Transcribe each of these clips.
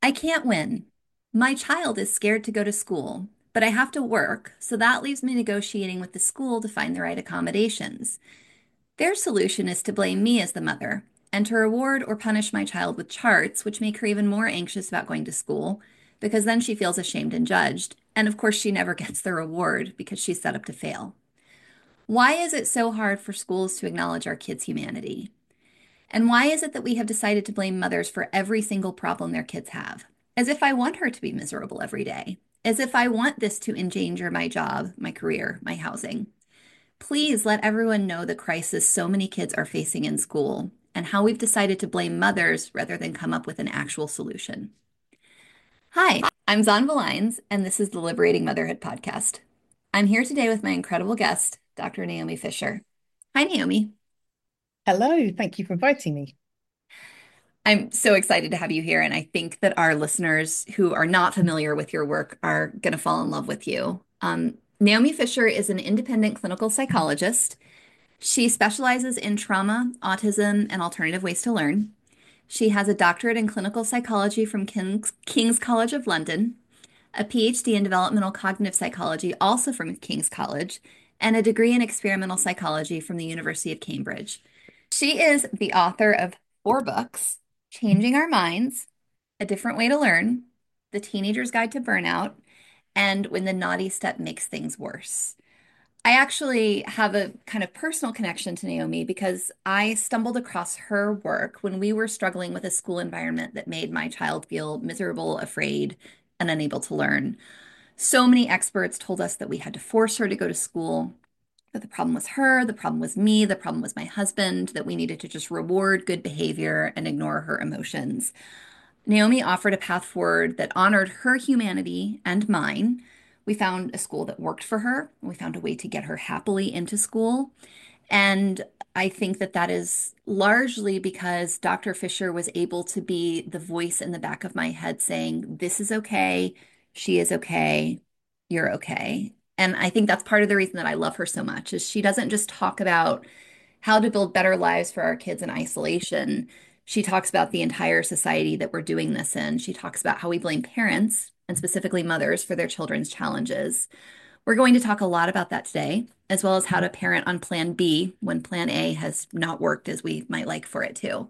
I can't win. My child is scared to go to school, but I have to work, so that leaves me negotiating with the school to find the right accommodations. Their solution is to blame me as the mother and to reward or punish my child with charts, which make her even more anxious about going to school because then she feels ashamed and judged. And of course, she never gets the reward because she's set up to fail. Why is it so hard for schools to acknowledge our kids' humanity? And why is it that we have decided to blame mothers for every single problem their kids have? As if I want her to be miserable every day. As if I want this to endanger my job, my career, my housing. Please let everyone know the crisis so many kids are facing in school and how we've decided to blame mothers rather than come up with an actual solution. Hi, I'm Zon Valines, and this is the Liberating Motherhood podcast. I'm here today with my incredible guest, Dr. Naomi Fisher. Hi, Naomi. Hello, thank you for inviting me. I'm so excited to have you here, and I think that our listeners who are not familiar with your work are going to fall in love with you. Naomi Fisher is an independent clinical psychologist. She specializes in trauma, autism, and alternative ways to learn. She has a doctorate in clinical psychology from King's College of London, a PhD in developmental cognitive psychology, also from King's College, and a degree in experimental psychology from the University of Cambridge. She is the author of four books: Changing Our Minds, A Different Way to Learn, The Teenager's Guide to Burnout, and When the Naughty Step Makes Things Worse. I actually have a kind of personal connection to Naomi because I stumbled across her work when we were struggling with a school environment that made my child feel miserable, afraid, and unable to learn. So many experts told us that we had to force her to go to school, that the problem was her, the problem was me, the problem was my husband, that we needed to just reward good behavior and ignore her emotions. Naomi offered a path forward that honored her humanity and mine. We found a school that worked for her. We found a way to get her happily into school. And I think that that is largely because Dr. Fisher was able to be the voice in the back of my head saying, "This is okay. She is okay. You're okay." And I think that's part of the reason that I love her so much is she doesn't just talk about how to build better lives for our kids in isolation. She talks about the entire society that we're doing this in. She talks about how we blame parents and specifically mothers for their children's challenges. We're going to talk a lot about that today, as well as how to parent on plan B when plan A has not worked as we might like for it to.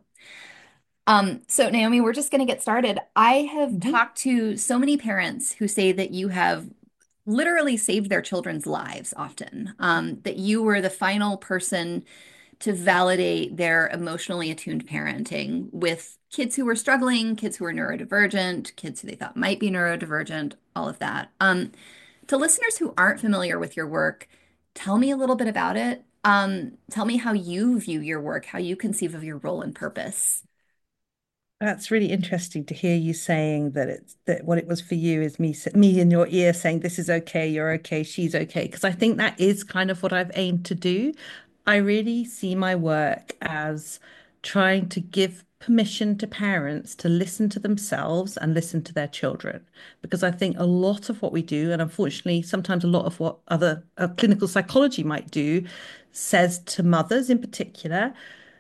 So Naomi, we're just going to get started. I have Mhm. talked to so many parents who say that you have literally saved their children's lives often, that you were the final person to validate their emotionally attuned parenting with kids who were struggling, kids who were neurodivergent, kids who they thought might be neurodivergent, all of that. To listeners who aren't familiar with your work, tell me a little bit about it. Tell me how you view your work, how you conceive of your role and purpose. That's really interesting to hear you saying that it's that what it was for you is me in your ear saying this is okay, you're okay, she's okay. Because I think that is kind of what I've aimed to do. I really see my work as trying to give permission to parents to listen to themselves and listen to their children. Because I think a lot of what we do, and unfortunately, sometimes a lot of what other clinical psychology might do, says to mothers in particular,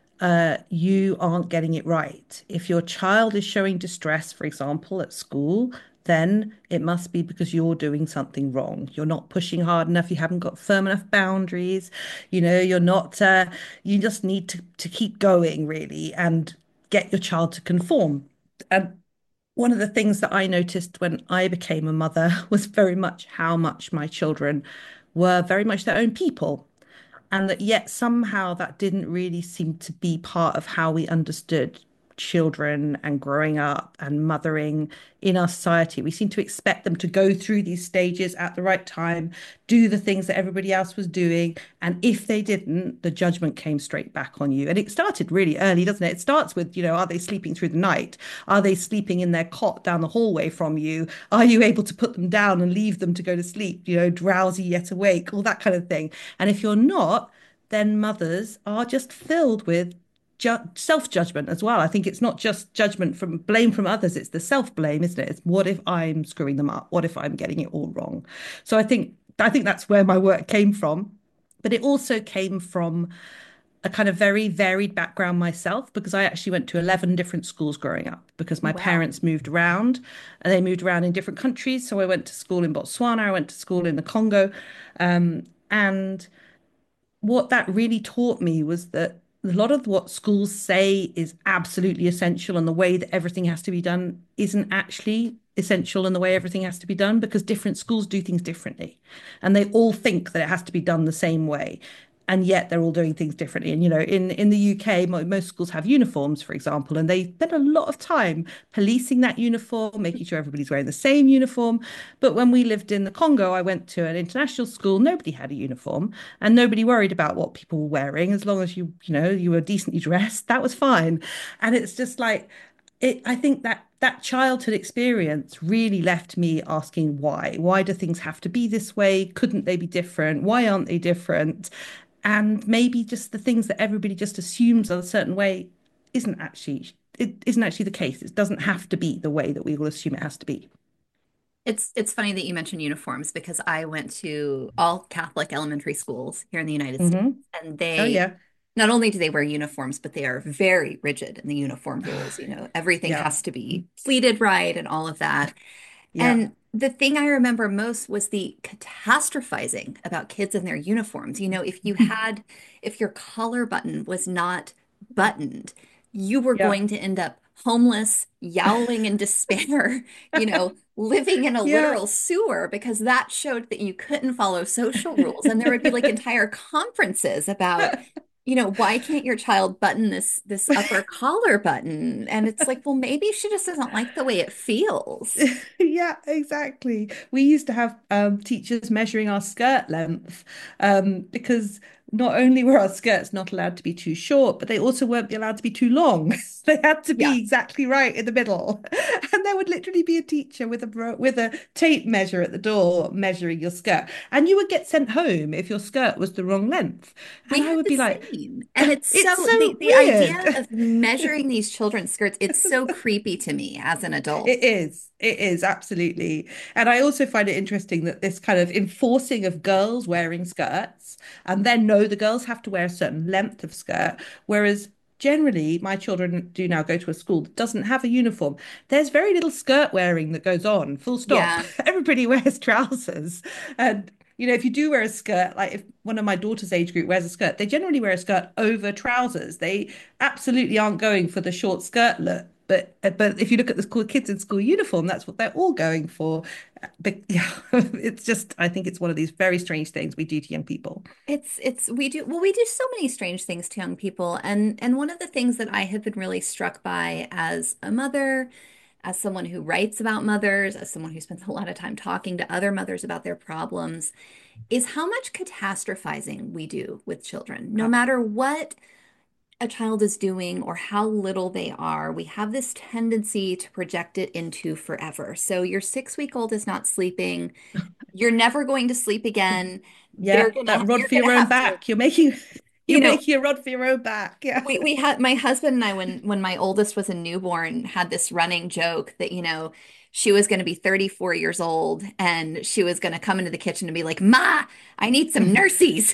you aren't getting it right. If your child is showing distress, for example, at school, then it must be because you're doing something wrong. You're not pushing hard enough. You haven't got firm enough boundaries. You're not, you just need to keep going, really, and get your child to conform. And one of the things that I noticed when I became a mother was very much how much my children were very much their own people. And that yet somehow that didn't really seem to be part of how we understood children and growing up and mothering in our society. We seem to expect them to go through these stages at the right time, do the things that everybody else was doing. And if they didn't, the judgment came straight back on you. And it started really early, doesn't it? It starts with, are they sleeping through the night? Are they sleeping in their cot down the hallway from you? Are you able to put them down and leave them to go to sleep, drowsy yet awake, all that kind of thing. And if you're not, then mothers are just filled with self-judgment as well. I think it's not just judgment from blame from others, it's the self-blame, isn't it? It's what if I'm screwing them up? What if I'm getting it all wrong? So I think that's where my work came from. But it also came from a kind of very varied background myself because I actually went to 11 different schools growing up because my Wow. parents moved around and they moved around in different countries. So I went to school in Botswana, I went to school in the Congo. And what that really taught me was that a lot of what schools say is absolutely essential and the way that everything has to be done isn't actually essential in the way everything has to be done because different schools do things differently and they all think that it has to be done the same way and yet they're all doing things differently. And in the UK, most schools have uniforms, for example, and they spend a lot of time policing that uniform, making sure everybody's wearing the same uniform. But when we lived in the Congo, I went to an international school, nobody had a uniform and nobody worried about what people were wearing as long as you were decently dressed, that was fine. And it's just like I think that childhood experience really left me asking why do things have to be this way, couldn't they be different, why aren't they different? And maybe just the things that everybody just assumes are a certain way isn't actually the case. It doesn't have to be the way that we all assume it has to be. It's funny that you mentioned uniforms because I went to all Catholic elementary schools here in the United States, Hmm. and Oh they yeah. not only do they wear uniforms, but they are very rigid in the uniform rules. Everything Yeah. has to be pleated right and all of that. Yeah. And the thing I remember most was the catastrophizing about kids in their uniforms. If your collar button was not buttoned, you were Yeah. going to end up homeless, yowling in despair, living in a Yeah. literal sewer because that showed that you couldn't follow social rules. And there would be like entire conferences about, why can't your child button this upper collar button? And it's like, well, maybe she just doesn't like the way it feels. Yeah, exactly. We used to have teachers measuring our skirt length because not only were our skirts not allowed to be too short, but they also weren't allowed to be too long. They had to Yeah. be exactly right in the middle. And there would literally be a teacher with a tape measure at the door measuring your skirt. And you would get sent home if your skirt was the wrong length. We And I had would the be like, same. And it's it's so so the weird. idea of measuring these children's skirts, it's so creepy to me as an adult. It is. It is absolutely. And I also find it interesting that this kind of enforcing of girls wearing skirts and then no, the girls have to wear a certain length of skirt, whereas generally my children do now go to a school that doesn't have a uniform. There's very little skirt wearing that goes on, full stop. Yeah. Everybody wears trousers. And if you do wear a skirt, like if one of my daughter's age group wears a skirt, they generally wear a skirt over trousers. They absolutely aren't going for the short skirt look. But if you look at the school kids in school uniform, that's what they're all going for. But yeah, it's just I think it's one of these very strange things we do to young people. We do so many strange things to young people. And one of the things that I have been really struck by as a mother, as someone who writes about mothers, as someone who spends a lot of time talking to other mothers about their problems, is how much catastrophizing we do with children. No Yeah. matter what a child is doing or how little they are, we have this tendency to project it into forever. So your 6-week-old is not sleeping. You're never going to sleep again. Yeah, that rod You're for gonna your own have to, back. You're making you you're know, making a rod for your own back. Yeah. we had my husband and I when my oldest was a newborn had this running joke that she was going to be 34 years old and she was going to come into the kitchen and be like, "Ma, I need some nursies."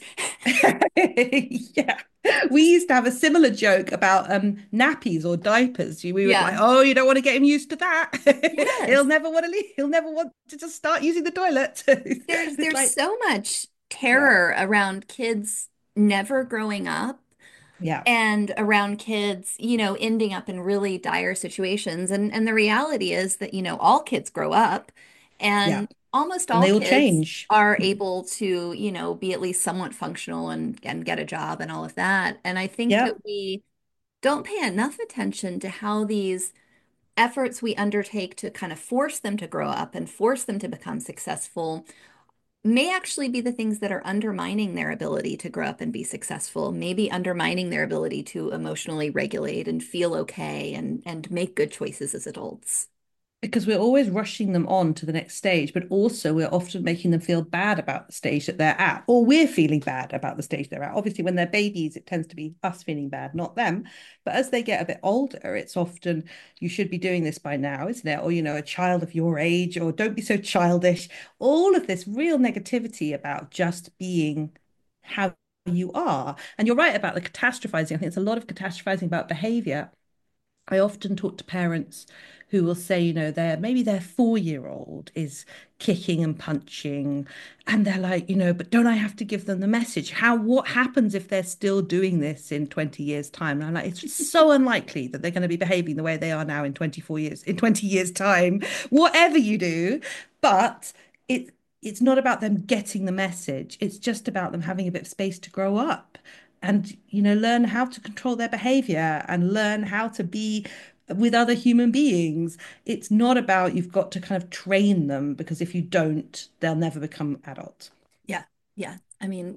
Yeah. We used to have a similar joke about nappies or diapers. We would like, Yeah. oh, you don't want to get him used to that. He'll Yes. never want to leave. He'll never want to just start using the toilet. There's It's there's like, so much yeah, terror around kids never growing up yeah, and around kids, ending up in really dire situations. And the reality is that, all kids grow up yeah. and almost And all they all kids change. are able to, be at least somewhat functional and get a job and all of that. And I think Yeah. that we don't pay enough attention to how these efforts we undertake to kind of force them to grow up and force them to become successful may actually be the things that are undermining their ability to grow up and be successful, maybe undermining their ability to emotionally regulate and feel okay and make good choices as adults. Because we're always rushing them on to the next stage, but also we're often making them feel bad about the stage that they're at, or we're feeling bad about the stage they're at. Obviously, when they're babies, it tends to be us feeling bad, not them. But as they get a bit older, it's often, you should be doing this by now, isn't it? Or, a child of your age, or don't be so childish. All of this real negativity about just being how you are. And you're right about the catastrophizing. I think it's a lot of catastrophizing about behavior. I often talk to parents who will say, maybe their 4 year old is kicking and punching, and they're like, but don't I have to give them the message? What happens if they're still doing this in 20 years' time? And I'm like, it's so unlikely that they're going to be behaving the way they are now in 24 years, in 20 years' time, whatever you do. But it it's not about them getting the message. It's just about them having a bit of space to grow up and learn how to control their behavior and learn how to be with other human beings. It's not about you've got to kind of train them, because if you don't, they'll never become adults. Yeah. Yeah. I mean,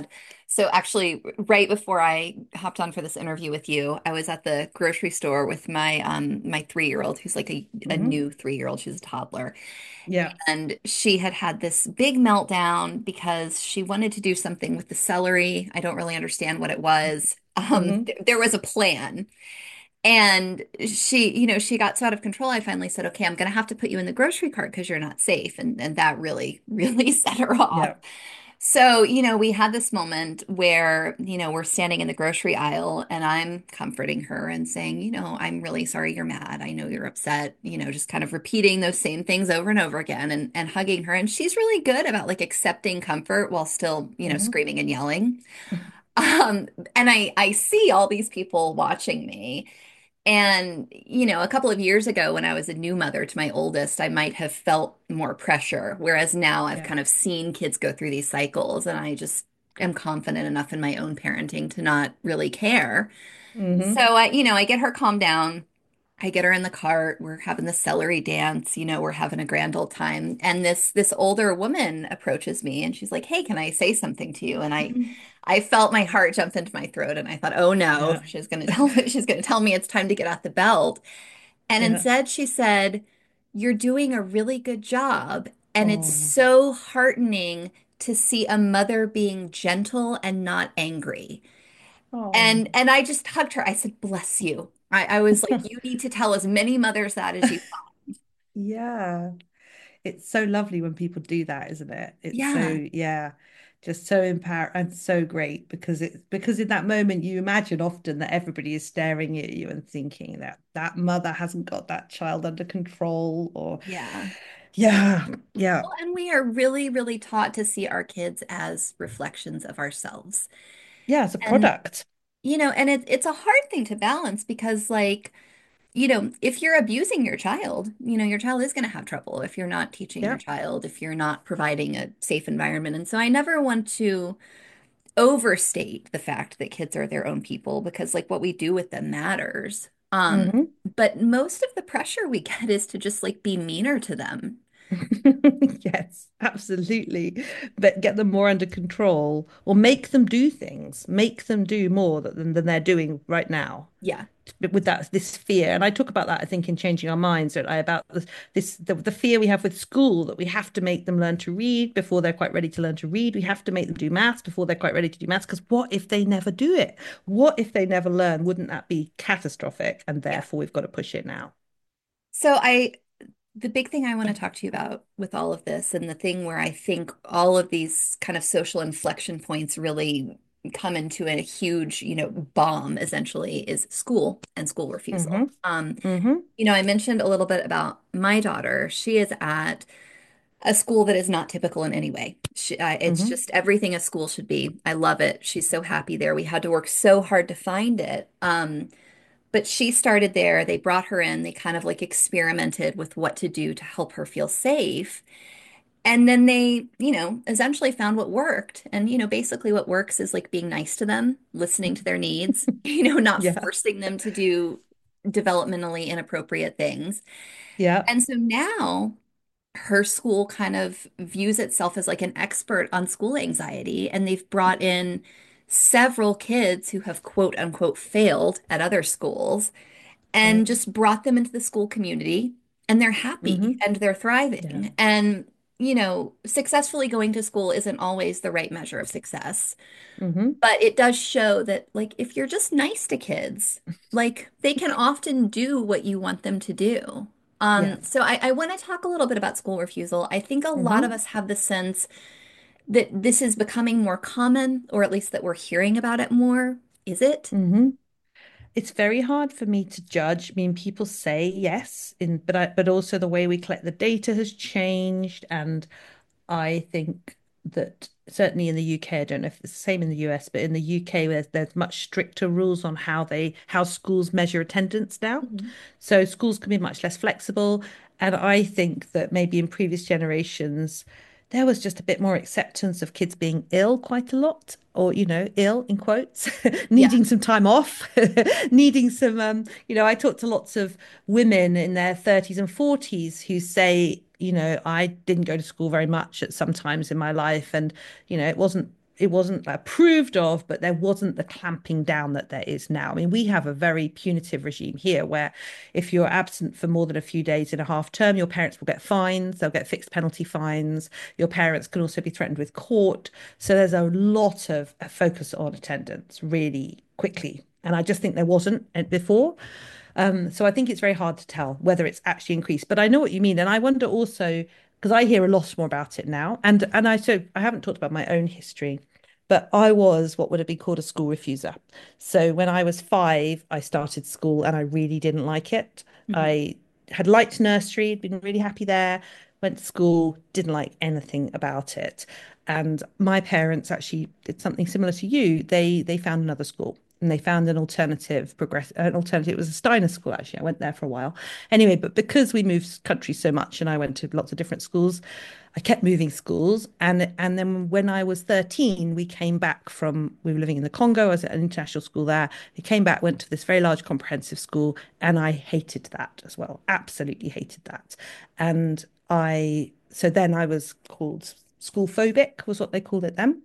so actually right before I hopped on for this interview with you, I was at the grocery store with my 3-year-old who's like a Hmm. new 3-year-old. She's a toddler. Yeah. And she had this big meltdown because she wanted to do something with the celery. I don't really understand what it was. Hmm. There was a plan. And she got so out of control. I finally said, okay, I'm going to have to put you in the grocery cart because you're not safe. And that really, really set her off. Yeah. So, we had this moment where, we're standing in the grocery aisle and I'm comforting her and saying, I'm really sorry you're mad. I know you're upset, just kind of repeating those same things over and over again and hugging her. And she's really good about like accepting comfort while still, Hmm. screaming and yelling. Um, and I see all these people watching me. And, a couple of years ago when I was a new mother to my oldest, I might have felt more pressure. Whereas now I've Yeah. kind of seen kids go through these cycles and I just am confident enough in my own parenting to not really care. So Hmm. I get her calmed down. I get her in the cart. We're having the celery dance, we're having a grand old time. And this older woman approaches me and she's like, "Hey, can I say something to you?" And I felt my heart jump into my throat and I thought, "Oh no, Yeah. she's gonna tell me it's time to get out the belt." And Yeah. instead she said, "You're doing a really good job." And it's Oh. so heartening to see a mother being gentle and not angry. Oh. And I just hugged her. I said, "Bless you." I was like, "You need to tell as many mothers that as you." Yeah. It's so lovely when people do that, isn't it? It's Yeah. so, yeah, just so empowered and so great, because in that moment you imagine often that everybody is staring at you and thinking that that mother hasn't got that child under control, or Yeah. yeah, yeah, Well, and we are really, really taught to see our kids as reflections of ourselves. yeah, it's a And, product. and it's a hard thing to balance because, like, if you're abusing your child is going to have trouble if you're not teaching your Yeah. child, if you're not providing a safe environment. And so I never want to overstate the fact that kids are their own people because, like, what we do with them matters. Hmm. But most of the pressure we get is to just like be meaner to them. Yes, absolutely. But get them more under control, or make them do things, make them do more than they're doing right now. Yeah. With this fear, and I talk about that, I think, in Changing Our Minds, don't I, about the fear we have with school, that we have to make them learn to read before they're quite ready to learn to read. We have to make them do maths before they're quite ready to do maths, because what if they never do it? What if they never learn? Wouldn't that be catastrophic? And Yeah. therefore we've got to push it now. So the big thing I want to talk to you about with all of this, and the thing where I think all of these kind of social inflection points really come into a huge, bomb essentially, is school and school refusal. Hmm. Hmm. I mentioned a little bit about my daughter. She is at a school that is not typical in any way. It's Hmm. just everything a school should be. I love it. She's so happy there. We had to work so hard to find it. But she started there. They brought her in. They kind of like experimented with what to do to help her feel safe. And then they, essentially found what worked. And, basically what works is like being nice to them, listening to their needs, not Yeah. forcing them to do developmentally inappropriate things. Yeah. And so now her school kind of views itself as like an expert on school anxiety. And they've brought in several kids who have quote unquote failed at other schools and Right. just brought them into the school community, and they're happy Hmm. and they're Yeah. thriving. And, successfully going to school isn't always the right measure of success, Hmm. but it does show that, like, if you're just nice to kids, like, they can often do what you want them to do. Yeah. So I want to talk a little bit about school refusal. I think a lot of Hmm. us have the sense that this is becoming more common, or at least that we're hearing about it more. Is it? Hmm. It's very hard for me to judge. I mean, people say yes, but also the way we collect the data has changed, and I think that certainly in the UK, I don't know if it's the same in the US, but in the UK, there's much stricter rules on how schools measure attendance now. Mhm. So schools can be much less flexible. And I think that maybe in previous generations, there was just a bit more acceptance of kids being ill quite a lot, or, ill in quotes, Yeah. needing some time off, needing some, I talk to lots of women in their 30s and 40s who say, I didn't go to school very much at some times in my life, and it wasn't approved of, but there wasn't the clamping down that there is now. I mean, we have a very punitive regime here where if you're absent for more than a few days in a half term, your parents will get fines, they'll get fixed penalty fines. Your parents can also be threatened with court. So there's a lot of focus on attendance really quickly. And I just think there wasn't before. So I think it's very hard to tell whether it's actually increased. But I know what you mean, and I wonder also because I hear a lot more about it now, and I haven't talked about my own history, but I was what would have been called a school refuser. So when I was 5, I started school, and I really didn't like it. Mhm. I had liked nursery, been really happy there. Went to school, didn't like anything about it. And my parents actually did something similar to you. They found another school and they found an alternative. It was a Steiner school, actually. I went there for a while. Anyway, but because we moved country so much and I went to lots of different schools, I kept moving schools. And then when I was 13, we were living in the Congo. I was at an international school there. We came back, went to this very large comprehensive school, and I hated that as well. Absolutely hated that. And so then I was called school phobic, was what they called it then.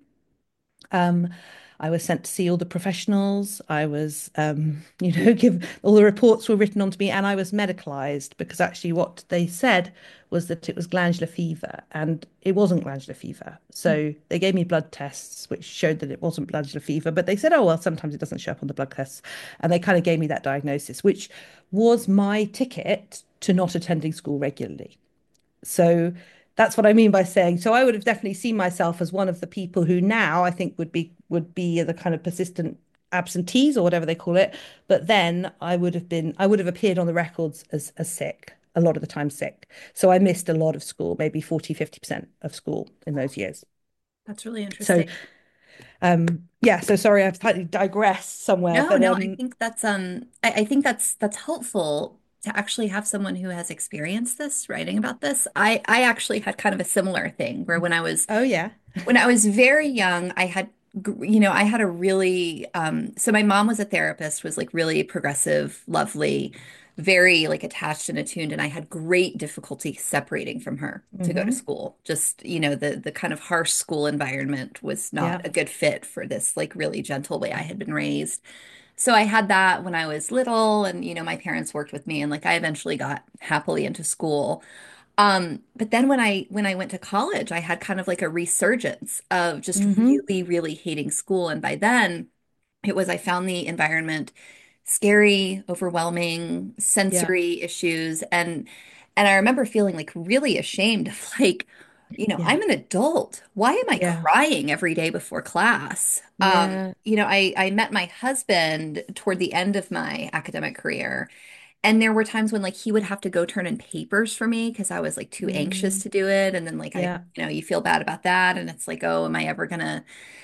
Um, I was sent to see all the professionals. I was, give all the reports were written onto me, and I was medicalized because actually what they said was that it was glandular fever, and it wasn't glandular fever. So they gave me blood tests, which showed that it wasn't glandular fever. But they said, oh well, sometimes it doesn't show up on the blood tests, and they kind of gave me that diagnosis, which was my ticket to not attending school regularly. So that's what I mean by saying. So I would have definitely seen myself as one of the people who now I think would be the kind of persistent absentees or whatever they call it. But then I would have appeared on the records as sick, a lot of the time sick. So I missed a lot of school, maybe 40-50% of school in those years. That's really So interesting. yeah, so sorry, I've slightly digressed somewhere, No, but no, I think I think that's helpful to actually have someone who has experienced this writing about this. I actually had kind of a similar thing where oh yeah. when I was very young, I had I had a really so my mom was a therapist, was like really progressive, lovely, very like attached and attuned, and I had great difficulty separating from her to go to Hmm. school. Just, the kind of harsh school environment was not Yeah. a good fit for this like really gentle way I had been raised. So I had that when I was little, and my parents worked with me, and like I eventually got happily into school. But then when I went to college, I had kind of like a resurgence of just Hmm. really, really hating school. And by then I found the environment scary, overwhelming, Yeah. sensory issues. And I remember feeling like really ashamed of like, Yeah. I'm an adult. Why am I Yeah. crying every day before class? Yeah. I met my husband toward the end of my academic career. And there were times when like he would have to go turn in papers for me because I was like too anxious Mm. to do it. And then like Yeah. you feel bad about that. And it's like, oh, am I ever gonna,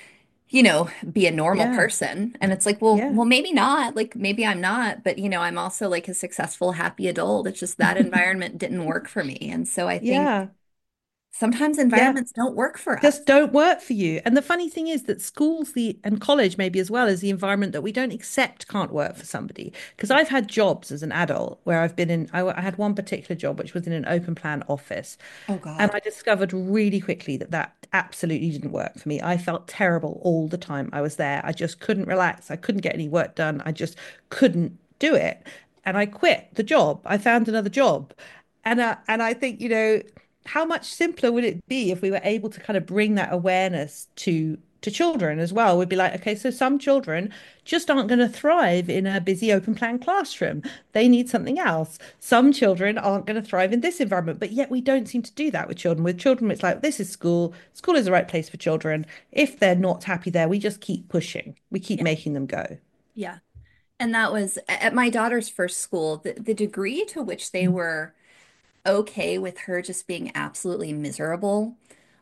be a normal Yeah. person? And it's like, well, Yeah. well, maybe not. Like maybe I'm not, but I'm also like a successful, happy adult. It's just that environment didn't work for me. And so I think Yeah. sometimes Yeah. environments don't work for Just us. don't work for you. And the funny thing is that schools, and college maybe as well, is the environment that we don't accept can't work for somebody. Because I've had jobs as an adult where I had one particular job which was in an open plan office. Oh And God. I discovered really quickly that that absolutely didn't work for me. I felt terrible all the time I was there. I just couldn't relax. I couldn't get any work done. I just couldn't do it. And I quit the job. I found another job. And I think, how much simpler would it be if we were able to kind of bring that awareness to to children as well. We'd be like, okay, so some children just aren't going to thrive in a busy open plan classroom. They need something else. Some children aren't going to thrive in this environment, but yet we don't seem to do that with children. With children, it's like, this is school. School is the right place for children. If they're not happy there, we just keep pushing. We keep Yeah. making them go. Yeah. And that was at my daughter's first school, the degree to which they were okay with her just being absolutely miserable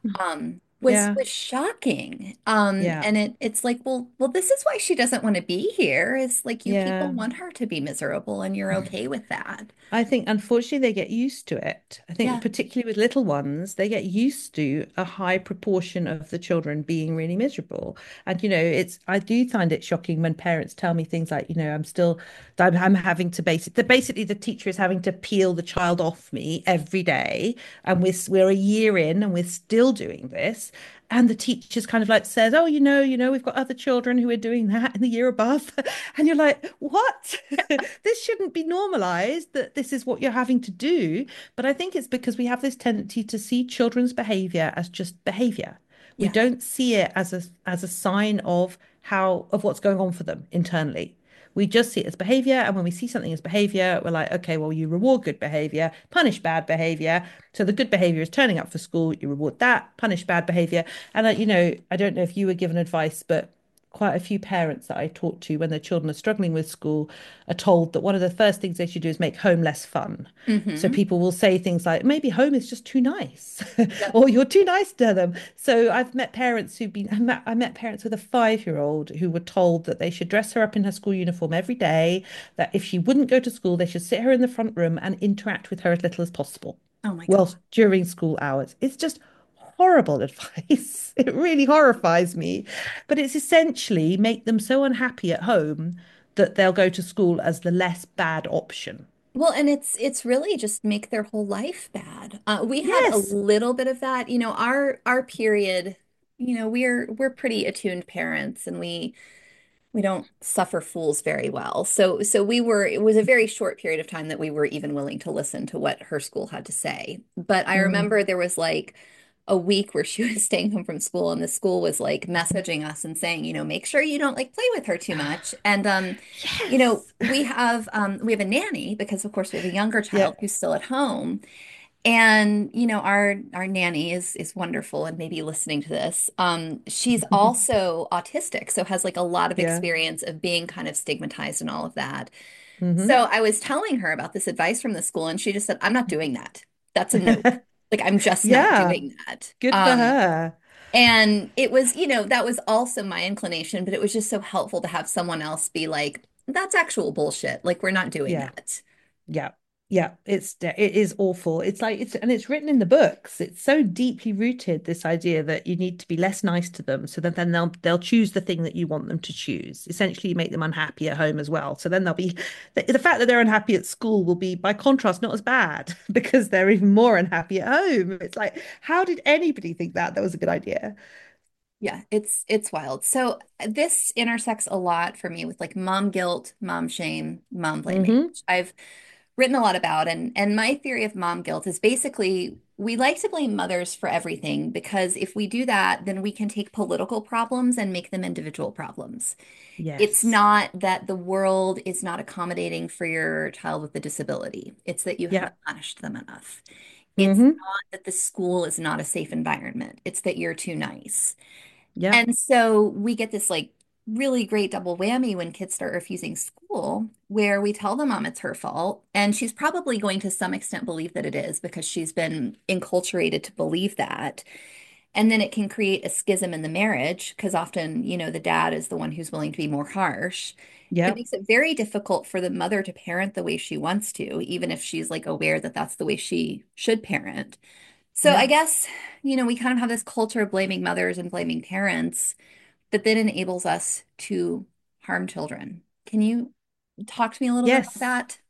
Yeah. was shocking. Yeah. And it's like, well, this is why she doesn't want to be here. It's like you people Yeah. want her to be miserable and you're okay with that. I think unfortunately they get used to it. I think Yeah. particularly with little ones, they get used to a high proportion of the children being really miserable. And I do find it shocking when parents tell me things like, I'm having to basically the teacher is having to peel the child off me every day, and we're a year in and we're still doing this. And the teacher's kind of like says, "Oh, we've got other children who are doing that in the year above." And you're like, "What? This shouldn't be normalized that this is what you're having to do." But I think it's because we have this tendency to see children's behavior as just behavior. We Yeah. don't see it as a sign of what's going on for them internally. We just see it as behavior. And when we see something as behavior, we're like, okay, well, you reward good behavior, punish bad behavior. So the good behavior is turning up for school. You reward that, punish bad behavior. And, I don't know if you were given advice, but quite a few parents that I talk to when their children are struggling with school are told that one of the first things they should do is make home less fun. So Hmm. people will say things like, maybe home is just too nice, Yep. or you're too nice to them. So I've met parents I met parents with a 5-year-old who were told that they should dress her up in her school uniform every day, that if she wouldn't go to school, they should sit her in the front room and interact with her as little as possible. Oh my God. Well, during school hours. It's just horrible advice. It really horrifies me. But it's essentially make them so unhappy at home that they'll go to school as the less bad option. Well, and it's really just make their whole life bad. We had a Yes. little bit of that, our period, we're pretty attuned parents and we don't suffer fools very well. So it was a very short period of time that we were even willing to listen to what her school had to say. But I Mm. remember there was like a week where she was staying home from school and the school was like messaging us and saying, make sure you don't like play with her too much. And Yes. we have a nanny because of course we have a younger Yeah. child who's still at home. And our nanny is wonderful and maybe listening to this. She's also autistic, so has like a lot of Yeah. experience of being kind of stigmatized and all of that. Hmm. So I was telling her about this advice from the school, and she just said, "I'm not doing that. That's a nope. Like I'm just not Yeah. doing that." Good for her. And it was, that was also my inclination, but it was just so helpful to have someone else be like, "That's actual bullshit. Like we're not doing Yeah. that." Yeah. Yeah, it is awful. It's like it's written in the books. It's so deeply rooted, this idea that you need to be less nice to them so that then they'll choose the thing that you want them to choose. Essentially, you make them unhappy at home as well. So then they'll be the fact that they're unhappy at school will be by contrast not as bad because they're even more unhappy at home. It's like, how did anybody think that was a good idea? Yeah, it's wild. So this intersects a lot for me with like mom guilt, mom shame, mom blaming, Hmm. which I've written a lot about. And my theory of mom guilt is basically we like to blame mothers for everything because if we do that, then we can take political problems and make them individual problems. It's Yes. not that the world is not accommodating for your child with a disability. It's that you Yeah. haven't punished them enough. It's Hmm. not that the school is not a safe environment. It's that you're too nice. Yeah. And so we get this like really great double whammy when kids start refusing school, where we tell the mom it's her fault. And she's probably going to some extent believe that it is because she's been enculturated to believe that. And then it can create a schism in the marriage because often, the dad is the one who's willing to be more harsh. It Yeah. makes it very difficult for the mother to parent the way she wants to, even if she's like aware that that's the way she should parent. So I Yeah. guess, we kind of have this culture of blaming mothers and blaming parents that then enables us to harm children. Can you talk to me a little bit about Yes. that?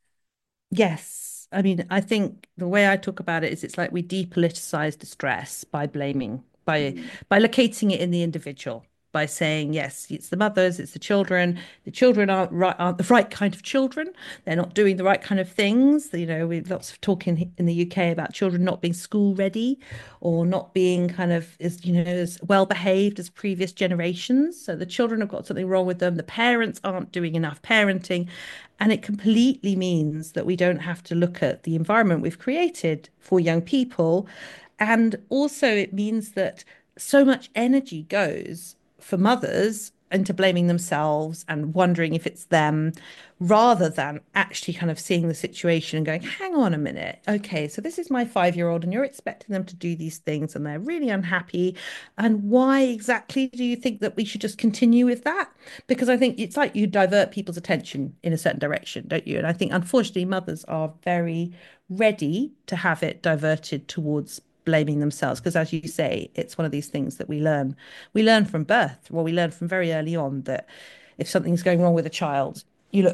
Yes. I mean, I think the way I talk about it is it's like we depoliticize distress by blaming, by Mm. by locating it in the individual. by saying, yes, it's the mothers, it's the children. The children aren't the right kind of children. They're not doing the right kind of things. You know, we've lots of talk in the UK about children not being school ready or not being kind of as, you know, as well behaved as previous generations. So the children have got something wrong with them. The parents aren't doing enough parenting. And it completely means that we don't have to look at the environment we've created for young people. And also, it means that so much energy goes for mothers into blaming themselves and wondering if it's them rather than actually kind of seeing the situation and going, hang on a minute. Okay, so this is my 5-year-old and you're expecting them to do these things and they're really unhappy. And why exactly do you think that we should just continue with that? Because I think it's like you divert people's attention in a certain direction, don't you? And I think unfortunately mothers are very ready to have it diverted towards blaming themselves because as you say it's one of these things that we learn from birth, well we learn from very early on that if something's going wrong with a child,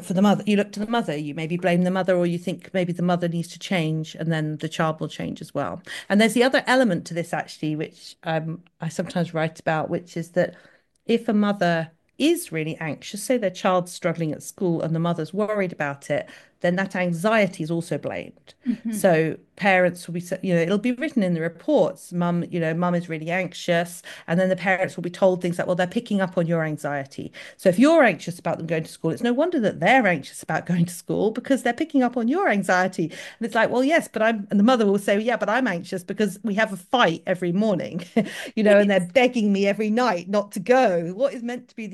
you look to the mother, you maybe blame the mother, or you think maybe the mother needs to change and then the child will change as well. And there's the other element to this actually which I sometimes write about, which is that if a mother is really anxious, say their child's struggling at school and the mother's worried about it, then that anxiety is also blamed. Mhm. So parents will be, you know, it'll be written in the reports, mum, you know, mum is really anxious. And then the parents will be told things like, well, they're picking up on your anxiety. So if you're anxious about them going to school, it's no wonder that they're anxious about going to school because they're picking up on your anxiety. And it's like, well, yes, but and the mother will say, yeah, but I'm anxious because we have a fight every morning, you know, and they're begging me every night not to go. What is meant to be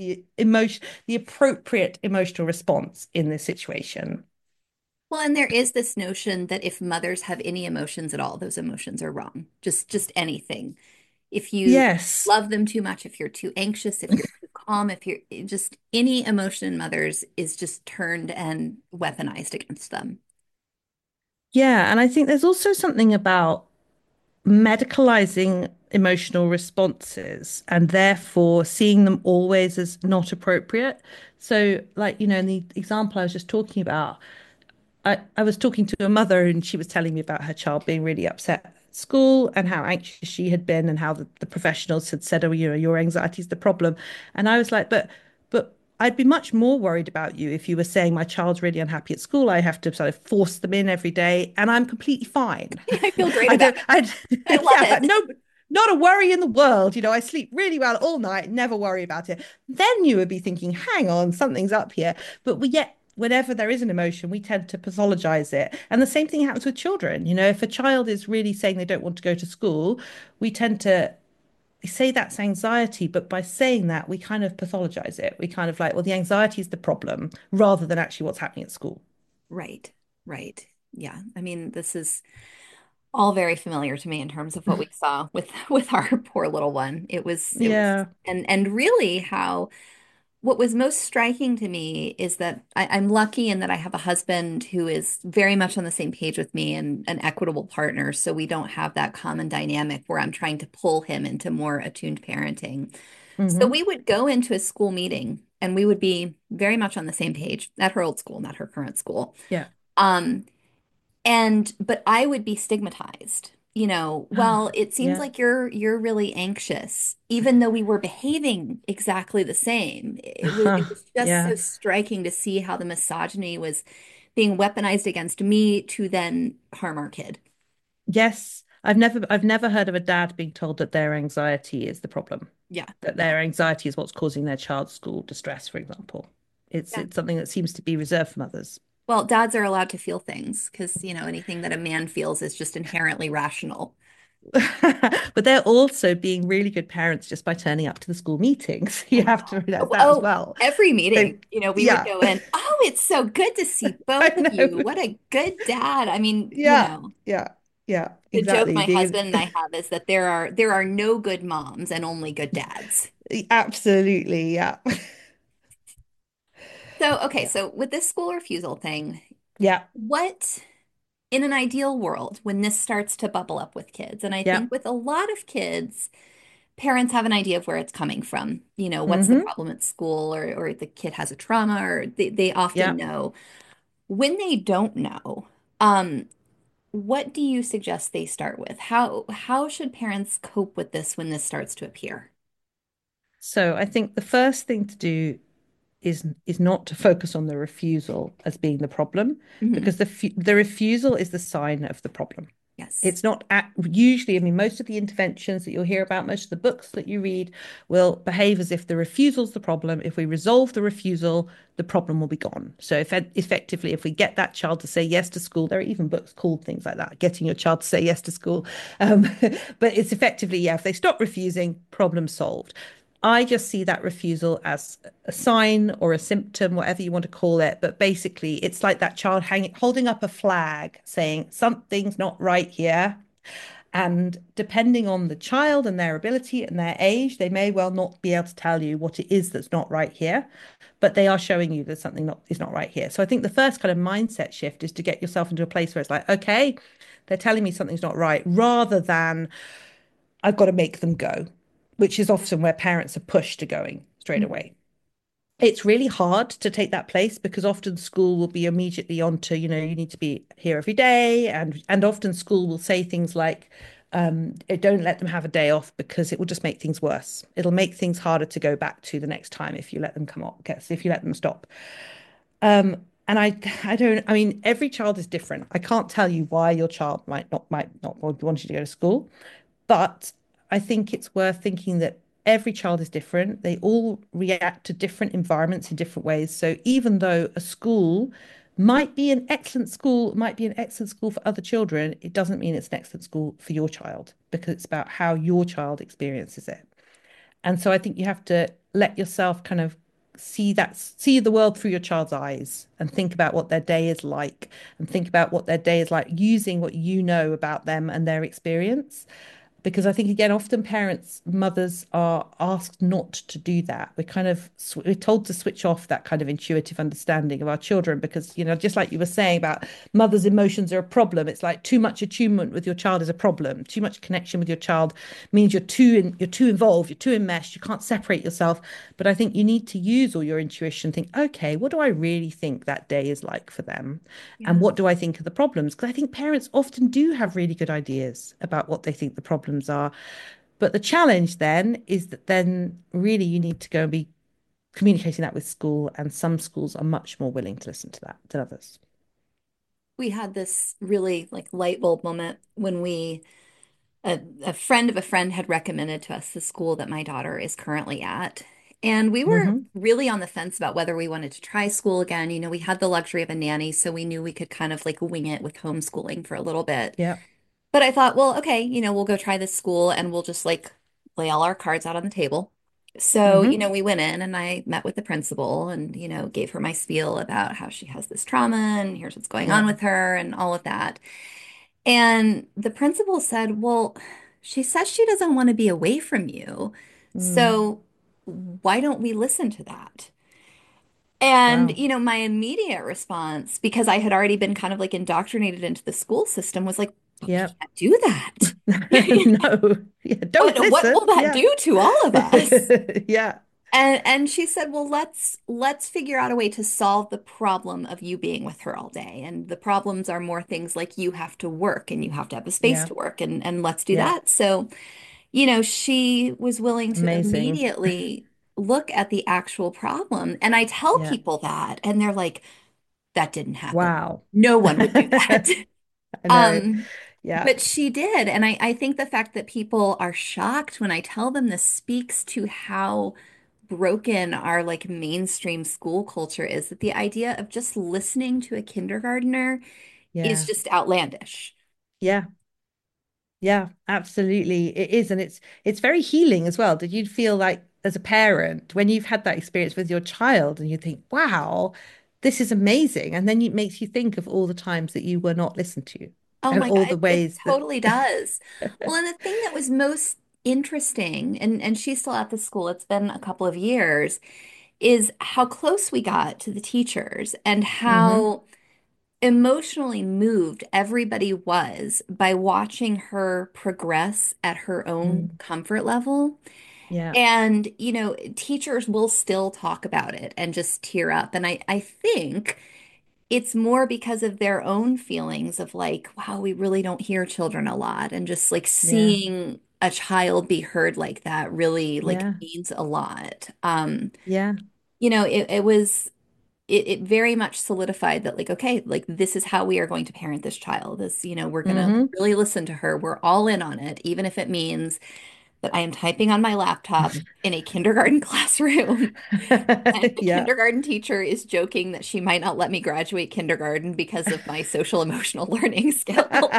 the appropriate emotional response in this situation? Well, and there is this notion that if mothers have any emotions at all, those emotions are wrong. Just anything. If you Yes. love them too much, if you're too anxious, if you're too calm, if you're just any emotion in mothers is just turned and weaponized against them. Yeah. And I think there's also something about medicalizing emotional responses and therefore seeing them always as not appropriate. So, like, you know, in the example I was just talking about, I was talking to a mother and she was telling me about her child being really upset at school and how anxious she had been and how the professionals had said, oh, you know, your anxiety is the problem. And I was like, but I'd be much more worried about you if you were saying my child's really unhappy at school. I have to sort of force them in every day and I'm completely fine. I feel great I about don't, it. I, I love yeah, it. no, not a worry in the world. You know, I sleep really well all night, never worry about it. Then you would be thinking, hang on, something's up here. But we yet, whenever there is an emotion, we tend to pathologize it. And the same thing happens with children. You know, if a child is really saying they don't want to go to school, we tend to say that's anxiety, but by saying that, we kind of pathologize it. We kind of like, well, the anxiety is the problem rather than actually what's happening at school. Right, right. Yeah. I mean, this is all very familiar to me in terms of what we saw with with our poor little one. It was Yeah. and really how what was most striking to me is that I'm lucky in that I have a husband who is very much on the same page with me and an equitable partner. So we don't have that common dynamic where I'm trying to pull him into more attuned parenting. So Hmm. we would go into a school meeting and we would be very much on the same page at her old school, not her current school. Yeah. Um, but I would be stigmatized. You know, well, it seems Yeah. like you're really anxious, even though we were behaving exactly the same. It was just so Yeah. striking to see how the misogyny was being weaponized against me to then harm our kid. Yes. I've never heard of a dad being told that their anxiety is the problem, Yeah. that their anxiety is what's causing their child's school distress, for example. It's Yeah. it's something that seems to be reserved for mothers. Well, dads are allowed to feel things because, anything that a man feels is just inherently rational. But they're also being really good parents just by turning up to the school meetings. You I have to know. realize Oh, that as oh, well. every They, meeting, we would yeah, go in. Oh, it's so good to see both I of know. you. What a good dad. I mean, Yeah, yeah, yeah, the joke exactly. my husband and I have is that there are no good moms and only good dads. Absolutely, yeah. So, okay, Yeah, so with this school refusal thing, yeah, what in an ideal world when this starts to bubble up with kids, and I yeah. think with a lot of kids, parents have an idea of where it's coming from. What's the Hmm. problem at school, or the kid has a trauma, or they often Yeah. know. When they don't know, um, what do you suggest they start with? How should parents cope with this when this starts to appear? So I think the first thing to do is not to focus on the refusal as being the problem, Mhm. because the refusal is the sign of the problem. Yes. It's not usually, I mean, most of the interventions that you'll hear about, most of the books that you read will behave as if the refusal's the problem. If we resolve the refusal, the problem will be gone. So effectively, if we get that child to say yes to school, there are even books called things like that, getting your child to say yes to school. Um, but it's effectively, yeah, if they stop refusing, problem solved. I just see that refusal as a sign or a symptom, whatever you want to call it. But basically, it's like that child holding up a flag saying something's not right here. And depending on the child and their ability and their age, they may well not be able to tell you what it is that's not right here, but they are showing you that something not is not right here. So I think the first kind of mindset shift is to get yourself into a place where it's like, okay, they're telling me something's not right, rather than I've got to make them go, which is often where parents are pushed to going straight Mhm. away. It's really hard to take that place because often school will be immediately on to, you need to be here every day. And often school will say things like, don't let them have a day off because it will just make things worse. It'll make things harder to go back to the next time if you let them come up, if you let them stop. And I don't, I mean, every child is different. I can't tell you why your child might not want you to go to school. But I think it's worth thinking that every child is different. They all react to different environments in different ways. So even though a school might be an excellent school for other children, it doesn't mean it's an excellent school for your child because it's about how your child experiences it. And so I think you have to let yourself kind of see the world through your child's eyes and think about what their day is like and think about what their day is like using what you know about them and their experience, because I think again, often parents, mothers are asked not to do that. We're told to switch off that kind of intuitive understanding of our children because, just like you were saying about mothers' emotions are a problem. It's like too much attunement with your child is a problem. Too much connection with your child means you're too involved, you're too enmeshed, you can't separate yourself. But I think you need to use all your intuition, think, okay, what do I really think that day is like for them? And Yeah. what do I think are the problems? Because I think parents often do have really good ideas about what they think the problems are. But the challenge then is that then really you need to go and be communicating that with school, and some schools are much more willing to listen to that than others. We had this really like light bulb moment when a friend of a friend had recommended to us the school that my daughter is currently at. And we were Hmm. really on the fence about whether we wanted to try school again. You know, we had the luxury of a nanny, so we knew we could kind of like wing it with homeschooling for a little bit. Yeah. But I thought, well, okay, we'll go try this school and we'll just like lay all our cards out on the table. So, Hmm. we went in and I met with the principal and, gave her my spiel about how she has this trauma and here's what's going on Yeah. with her and all of that. And the principal said, well, she says she doesn't want to be away from you. Mm. So why don't we listen to that? And, Wow. my immediate response, because I had already been kind of like indoctrinated into the school system, was like, but we Yeah. can't do that. No. Yeah. Don't What listen. will that Yeah. do to all of us? Yeah. And she said, "Well, let's figure out a way to solve the problem of you being with her all day. And the problems are more things like you have to work and you have to have a space Yeah. to work and let's do Yeah. that." So, she was willing to Amazing. immediately look at the actual problem. And I tell Yeah. people that and they're like, "That didn't happen. Wow. No one would do that." I know. Um, Yeah. but she did. And I think the fact that people are shocked when I tell them this speaks to how broken our like mainstream school culture is, that the idea of just listening to a kindergartner is Yeah. just outlandish. Yeah. Yeah, absolutely. It is. And it's very healing as well. Did you feel like as a parent, when you've had that experience with your child and you think, wow, this is amazing. And then it makes you think of all the times that you were not listened to Oh and my all God, the it ways that totally does. Well, and the thing that was most interesting, and she's still at the school, it's been a couple of years, is how close we got to the teachers and hmm how emotionally moved everybody was by watching her progress at her own mm, comfort level. yeah, And, teachers will still talk about it and just tear up. And I think it's more because of their own feelings of like, wow, we really don't hear children a lot. And just like yeah, seeing a child be heard like that really like Yeah. means a lot. Yeah. It was it very much solidified that like, okay, like this is how we are going to parent this child. We're gonna like, Hmm. really listen to her. We're all in on it, even if it means that I am typing on my laptop in a kindergarten classroom. And the Yeah. kindergarten teacher is joking that she might not let me graduate kindergarten because of my social emotional learning skills.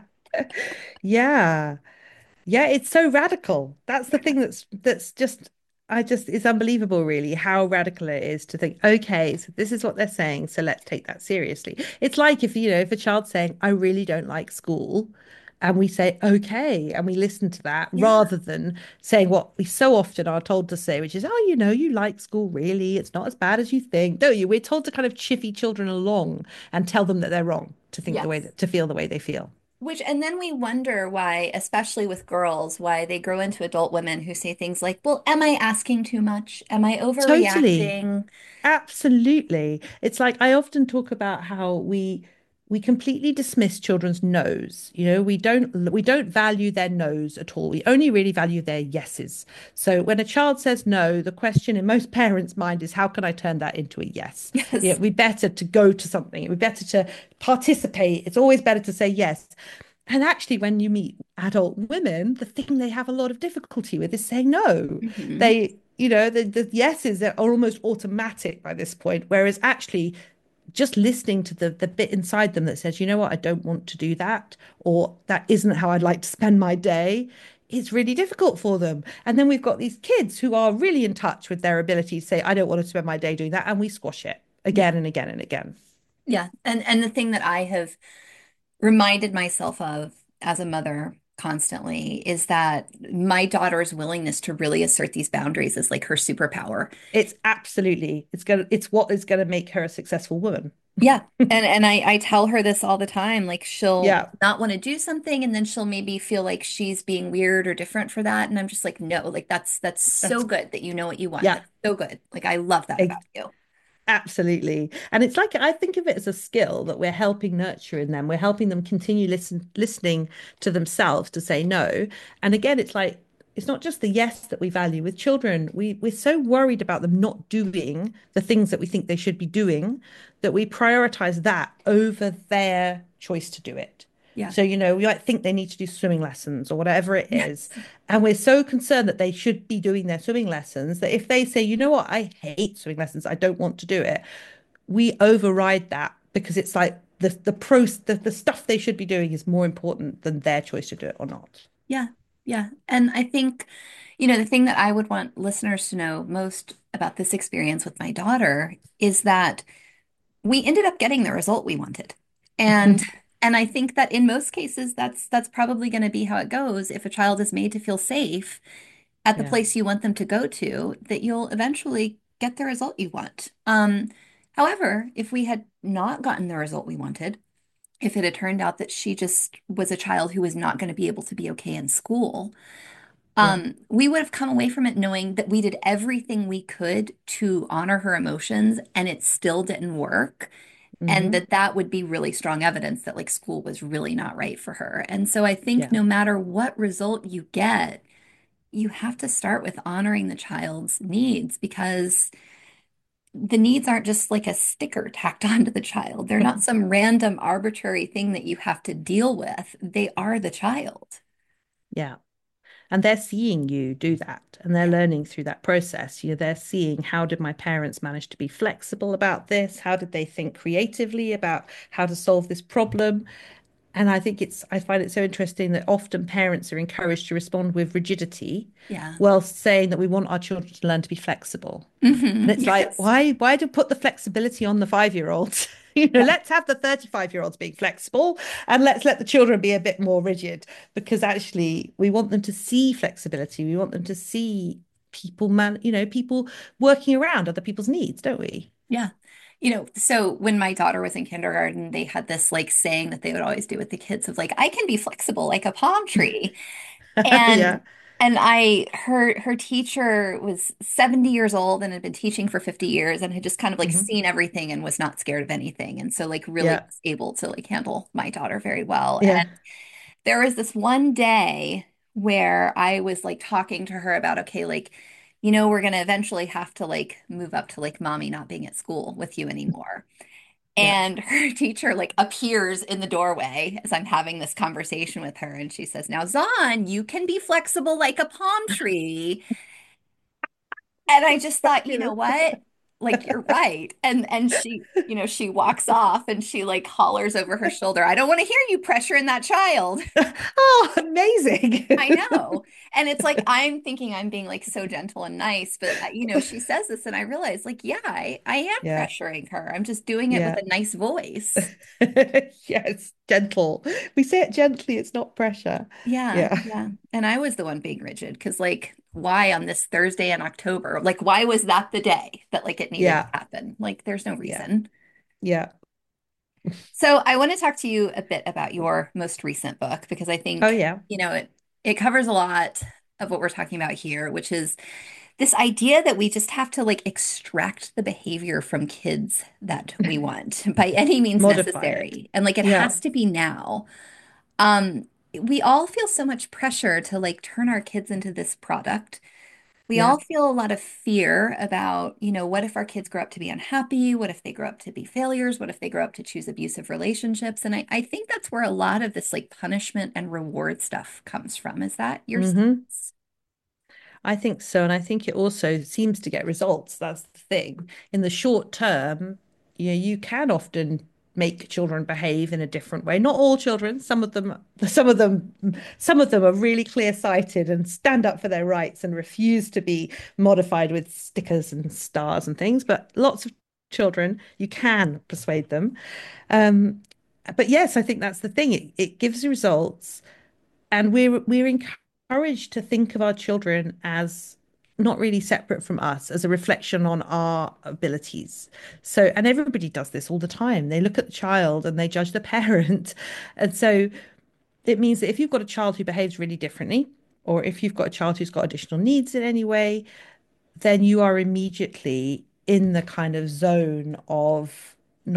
Yeah. Yeah, it's so radical. That's the thing that's just I just it's unbelievable really how radical it is to think, okay, so this is what they're saying, so let's take that seriously. It's like if a child's saying, I really don't like school, and we say, okay, and we listen to that Yeah. rather than saying what we so often are told to say, which is, oh, you like school really, it's not as bad as you think, don't you? We're told to kind of chivvy children along and tell them that they're wrong to think the way Yes. that to feel the way they feel. And then we wonder why, especially with girls, why they grow into adult women who say things like, well, am I asking too much? Am I Totally. overreacting? Absolutely. It's like I often talk about how we completely dismiss children's no's. We don't value their no's at all. We only really value their yeses. So when a child says no, the question in most parents' mind is how can I turn that into a yes? Yes. It'd be better to go to something. It'd be better to participate. It's always better to say yes. And actually, when you meet adult women, the thing they have a lot of difficulty with is saying no. Hmm. The yeses are almost automatic by this point, whereas actually just listening to the bit inside them that says, you know what, I don't want to do that, or that isn't how I'd like to spend my day, it's really difficult for them. And then we've got these kids who are really in touch with their ability to say, I don't want to spend my day doing that, and we squash it Yeah. again and again and again. Yeah. And the thing that I have reminded myself of as a mother constantly is that my daughter's willingness to really assert these boundaries is like her superpower. It's what is gonna make her a successful woman. Yeah. And I tell her this all the time. Like she'll Yeah, not want to do something and then she'll maybe feel like she's being weird or different for that. And I'm just like, no, like that's so that's good that you know what you want. yeah. That's so good. Like I love that about you. Absolutely. And it's like I think of it as a skill that we're helping nurture in them. We're helping them continue listening to themselves to say no. And again, it's like it's not just the yes that we value with children. We're so worried about them not doing the things that we think they should be doing that we prioritize that over their choice to do it. Yeah. So, we might think they need to do swimming lessons or whatever it is. Yes. And we're so concerned that they should be doing their swimming lessons that if they say, you know what, I hate swimming lessons, I don't want to do it, we override that because it's like the stuff they should be doing is more important than their choice to do it or not. Yeah. Yeah. And I think, the thing that I would want listeners to know most about this experience with my daughter is that we ended up getting the result we wanted. And and I think that in most cases that's probably going to be how it goes. If a child is made to feel safe at the Yeah. place you want them to go to, that you'll eventually get the result you want. However, if we had not gotten the result we wanted, if it had turned out that she just was a child who was not going to be able to be okay in school, Yeah. we would have come away from it knowing that we did everything we could to honor her emotions and it still didn't work. And Hmm. that would be really strong evidence that like school was really not right for her. And so I think Yeah. no matter what result you get, you have to start with honoring the child's needs because the needs aren't just like a sticker tacked onto the child. They're not some random arbitrary thing that you have to deal with. They are the child. Yeah. And they're seeing you do that and they're learning through that process. They're seeing how did my parents manage to be flexible about this? How did they think creatively about how to solve this problem? And I find it so interesting that often parents are encouraged to respond with rigidity Yeah. while saying that we want our children to learn to be flexible. And it's like, Yes. why do put the flexibility on the 5-year-olds? Yeah. Let's have the 35-year-olds being flexible and let's let the children be a bit more rigid because actually we want them to see flexibility. We want them to see people working around other people's needs, don't we? Yeah. So when my daughter was in kindergarten, they had this like saying that they would always do with the kids of like, I can be flexible like a palm tree. Yeah. And her teacher was 70 years old and had been teaching for 50 years and had just kind of like Hmm. seen everything and was not scared of anything. And so like really Yeah. was able to like handle my daughter very well. Yeah. And there was this one day where I was like talking to her about, okay, like, we're gonna eventually have to like move up to like mommy not being at school with you anymore. Yeah. And her teacher like appears in the doorway as I'm having this conversation with her, and she says, "Now, Zahn, you can be flexible like a palm tree." And I just thought, you know Fabulous. what? Like you're right. And she, she walks off and she like hollers over her shoulder, "I don't want to hear you pressuring that child." Oh, amazing. I know. And it's like I'm thinking I'm being like so gentle and nice, but she says this and I realize like, yeah, I am Yeah. pressuring her. I'm just doing it with Yeah. a nice voice. Yes, gentle. We say it gently, it's not pressure. Yeah, Yeah. yeah. And I was the one being rigid because like why on this Thursday in October? Like why was that the day that like it needed to Yeah. happen? Like there's no Yeah. reason. Yeah. So I want to talk to you a bit about your most recent book because I Oh, think, yeah. it covers a lot of what we're talking about here, which is this idea that we just have to like extract the behavior from kids that we want by any means Modify it. necessary. And like it Yeah. has to be now. Um, we all feel so much pressure to like turn our kids into this product. We Yeah. all feel a lot of fear about, what if our kids grow up to be unhappy? What if they grow up to be failures? What if they grow up to choose abusive relationships? And I think that's where a lot of this like punishment and reward stuff comes from. Is that your Hmm. sense? I think so. And I think it also seems to get results. That's the thing. In the short term, you can often make children behave in a different way. Not all children, some of them are really clear-sighted and stand up for their rights and refuse to be modified with stickers and stars and things. But lots of children, you can persuade them. Um, but yes, I think that's the thing. It gives results and we're encouraged to think of our children as not really separate from us, as a reflection on our abilities. So, and everybody does this all the time. They look at the child and they judge the parent. And so it means that if you've got a child who behaves really differently, or if you've got a child who's got additional needs in any way, then you are immediately in the kind of zone of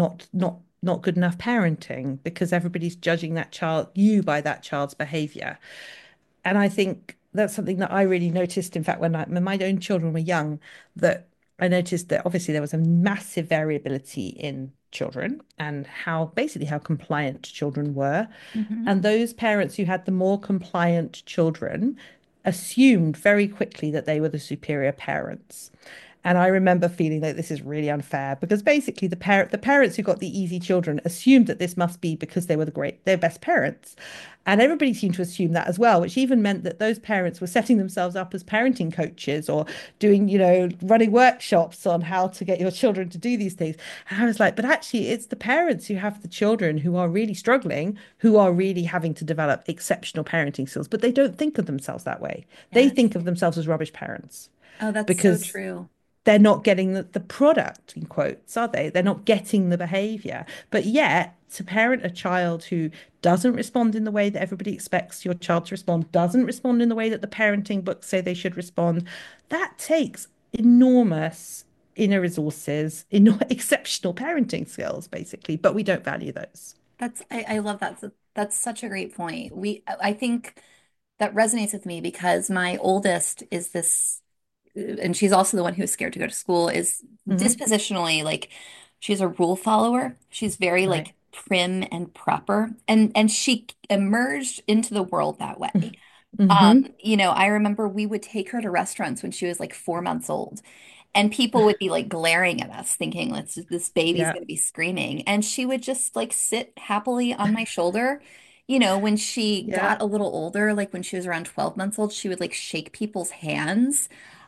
not good enough parenting because everybody's judging that child, you, by that child's behavior. And I think that's something that I really noticed. In fact, when my own children were young, that I noticed that obviously there was a massive variability in children and how compliant children were. Hmm. And those parents who had the more compliant children assumed very quickly that they were the superior parents. And I remember feeling that this is really unfair because basically the parents who got the easy children assumed that this must be because they were their best parents. And everybody seemed to assume that as well, which even meant that those parents were setting themselves up as parenting coaches or doing, running workshops on how to get your children to do these things. And I was like, but actually, it's the parents who have the children who are really struggling, who are really having to develop exceptional parenting skills, but they don't think of themselves that way. They Yes. think of themselves as rubbish parents Oh, that's so because true. they're not getting the product in quotes, are they? They're not getting the behavior. But yet, to parent a child who doesn't respond in the way that everybody expects your child to respond, doesn't respond in the way that the parenting books say they should respond, that takes enormous inner resources, exceptional parenting skills, basically. But we don't value those. I love that. That's such a great point. I think that resonates with me because my oldest is this, and she's also the one who's scared to go to school, is Hmm. dispositionally like she's a rule follower. She's very Right. like prim and proper, and she emerged into the world that way. Hmm. I remember we would take her to restaurants when she was like 4 months old, and people would be like glaring at us, thinking, this baby's Yeah. going to be screaming. And she would just like sit happily on my shoulder. When she Yeah. got a little older, like when she was around 12 months old, she would like shake people's hands.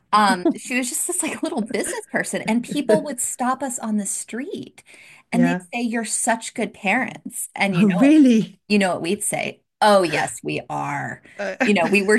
She was just this like little business person, and people would stop us on the street and they'd Yeah. say, "You're such good parents." And Oh, really? you know what we'd say? "Oh, yes, we are." Uh, We were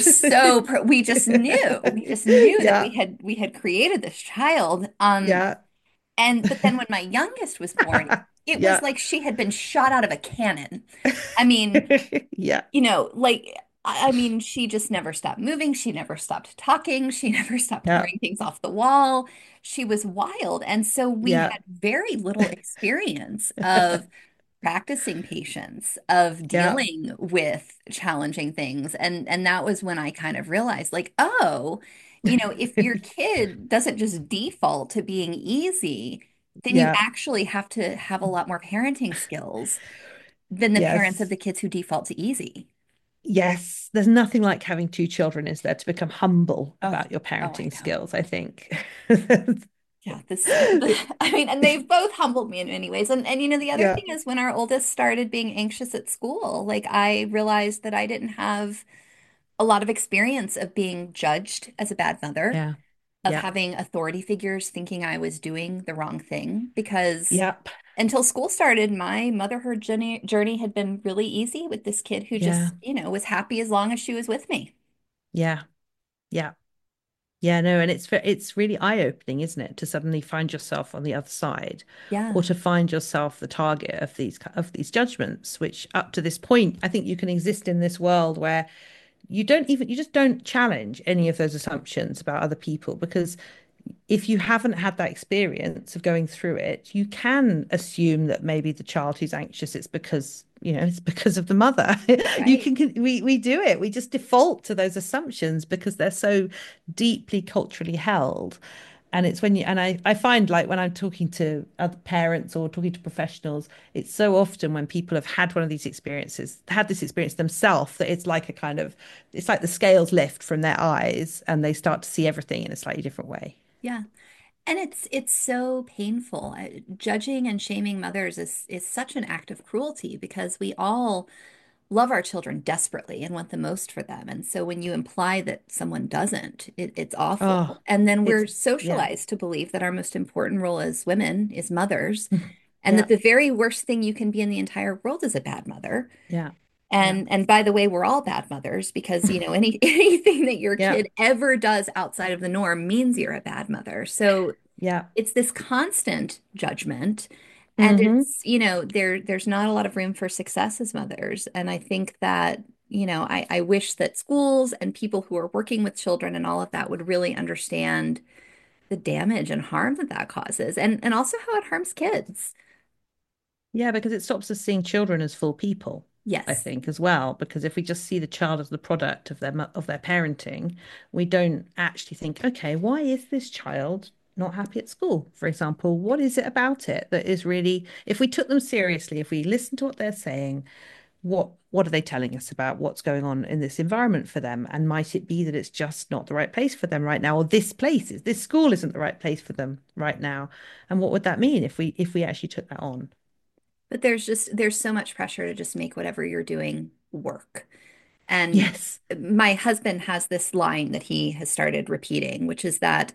we just knew. We just knew that yeah. we had created this child. Yeah. And but then when my youngest was born, it was Yeah. like she had been shot out of a cannon. I mean, Yeah. like I mean, she just never stopped moving. She never stopped talking. She never stopped Yeah. throwing things off the wall. She was wild. And so we Yeah. had very little experience of practicing patience, of Yeah. dealing with challenging things. And that was when I kind of realized like, oh, if your kid doesn't just default to being easy, then you Yeah. actually have to have a lot more parenting skills than the parents of Yes. the kids who default to easy. Yes. There's nothing like having two children, is there, to become humble Oh, about your oh, I parenting know. skills, I think. Yeah, I mean, and they've both humbled me in many ways. And the other Yeah. thing is when our oldest started being anxious at school, like I realized that I didn't have a lot of experience of being judged as a bad mother, Yeah. of Yeah. having authority figures thinking I was doing the wrong thing, because Yep. until school started, my motherhood journey had been really easy with this kid who Yeah. just, was happy as long as she was with me. Yeah. Yeah. Yeah, no, and it's really eye-opening, isn't it, to suddenly find yourself on the other side, or Yeah. to find yourself the target of these judgments, which up to this point, I think you can exist in this world where you just don't challenge any of those assumptions about other people, because if you haven't had that experience of going through it, you can assume that maybe the child who's anxious, it's because, it's because of the mother. You Right. we do it. We just default to those assumptions because they're so deeply culturally held. And it's when I find, like, when I'm talking to other parents or talking to professionals, it's so often when people have had one of these experiences, had this experience themselves, that it's like it's like the scales lift from their eyes and they start to see everything in a slightly different way. Yeah. And it's so painful. Judging and shaming mothers is such an act of cruelty because we all love our children desperately and want the most for them. And so when you imply that someone doesn't, it's Oh, awful. And then we're yeah. socialized to believe that our most important role as women is mothers, and that Yeah. the very worst thing you can be in the entire world is a bad mother. Yeah. Yeah. And by the way, we're all bad mothers because, anything that your Yeah. kid ever does outside of the norm means you're a bad mother. So Yeah. it's this constant judgment, and Hmm. it's there's not a lot of room for success as mothers. And I think that I wish that schools and people who are working with children and all of that would really understand the damage and harm that that causes, and also how it harms kids. Yeah, because it stops us seeing children as full people, I Yes. think, as well. Because if we just see the child as the product of their parenting, we don't actually think, okay, why is this child not happy at school? For example, what is it about it that is really, if we took them seriously, if we listened to what they're saying, what are they telling us about what's going on in this environment for them? And might it be that it's just not the right place for them right now, or this school isn't the right place for them right now? And what would that mean if we actually took that on? But there's so much pressure to just make whatever you're doing work. And Yes. my husband has this line that he has started repeating, which is that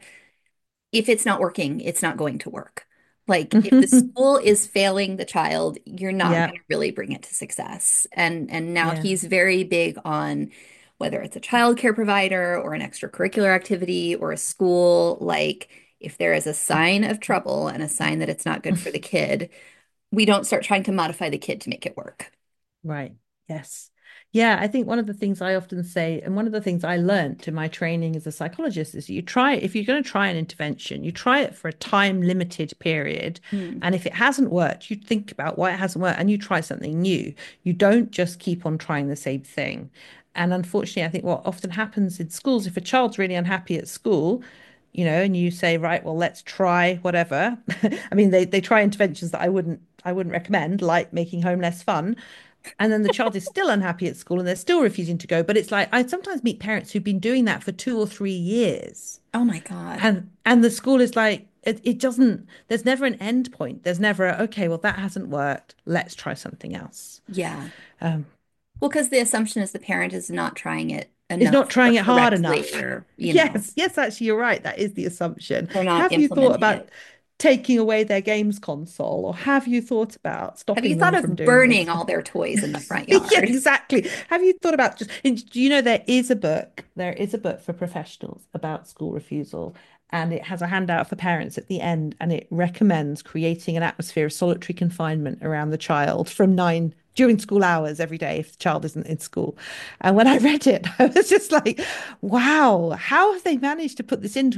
if it's not working, it's not going to work. Like if the school is failing the child, you're not Yeah. going to really bring it to success. And now Yeah. he's very big on whether it's a childcare provider or an extracurricular activity or a school, like if there is a sign of trouble and a sign that it's not good for the kid, we don't start trying to modify the kid to make it work. Right. Yes. Yeah, I think one of the things I often say, and one of the things I learned in my training as a psychologist, is if you're going to try an intervention, you try it for a time limited period. Hmm. And if it hasn't worked, you think about why it hasn't worked and you try something new. You don't just keep on trying the same thing. And unfortunately, I think what often happens in schools, if a child's really unhappy at school, and you say, right, well, let's try whatever. I mean, they try interventions that I wouldn't recommend, like making home less fun. And then the child is still unhappy at school and they're still refusing to go. But it's like I sometimes meet parents who've been doing that for 2 or 3 years. Oh my God. And the school is like, it doesn't, there's never an end point. There's never okay, well, that hasn't worked. Let's try something else. Yeah. Um, Well, because the assumption is the parent is not trying it is not enough or trying it hard correctly, enough. or, Yes, yes, actually, you're right. That is the assumption. they're not Have you thought implementing about it. taking away their games console, or have you thought about Have you stopping thought them from of doing burning this? all their toys in the front Yeah, yard? exactly. Have you thought about just, do you know there is a book? There is a book for professionals about school refusal, and it has a handout for parents at the end, and it recommends creating an atmosphere of solitary confinement around the child from 9 during school hours every day if the child isn't in school. And when I read it, I was just like, wow, how have they managed to put this into a book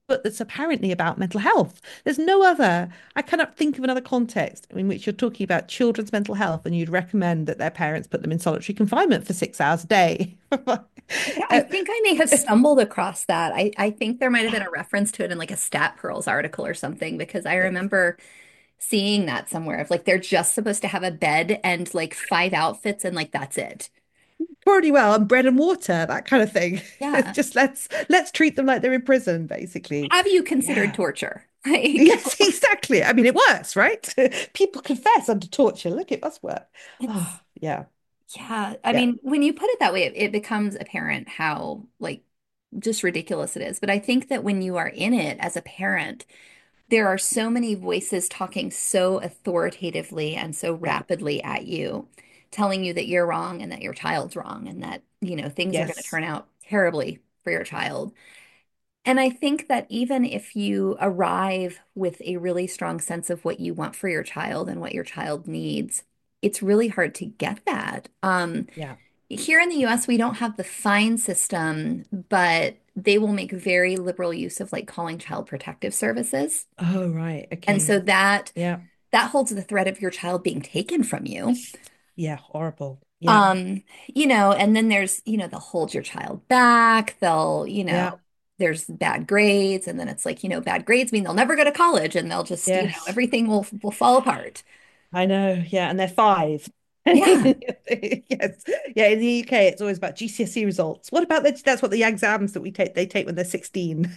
that's apparently about mental health. There's no other, I cannot think of another context in which you're talking about children's mental health and you'd recommend that their parents put them in solitary confinement for 6 hours a day. Yeah, I Uh, think I may have stumbled across that. I think there might have been a reference to it in like a Stat Pearls article or something because I yes. remember seeing that somewhere of like they're just supposed to have a bed and like five outfits and like that's it. Pretty well, and bread and water, that kind of thing. It's Yeah. just let's treat them like they're in prison, basically. Have you considered Yeah. torture? Like, Yes, exactly. I mean, it works, right? People confess under torture. Look, it must work. Oh, it's yeah. yeah. I Yeah. mean, when you put it that way, it becomes apparent how like just ridiculous it is. But I think that when you are in it as a parent, there are so many voices talking so authoritatively and so Yeah. rapidly at you, telling you that you're wrong and that your child's wrong and that, things are going to Yes. turn out terribly for your child. And I think that even if you arrive with a really strong sense of what you want for your child and what your child needs, it's really hard to get that. Yeah. Here in the US, we don't have the fine system, but they will make very liberal use of like calling child protective services. Oh, right. And Okay. so that Yeah. that holds the threat of your child being taken from you. Yeah. Horrible. Yeah. Um, and then there's, they'll hold your child back. Yeah. There's bad grades, and then it's like, bad grades mean they'll never go to college and they'll just, Yes. everything will fall apart. I know. Yeah. And they're five. Yeah. Yes. Yeah. In the UK, it's always about GCSE results. What about that's what the exams that they take when they're 16.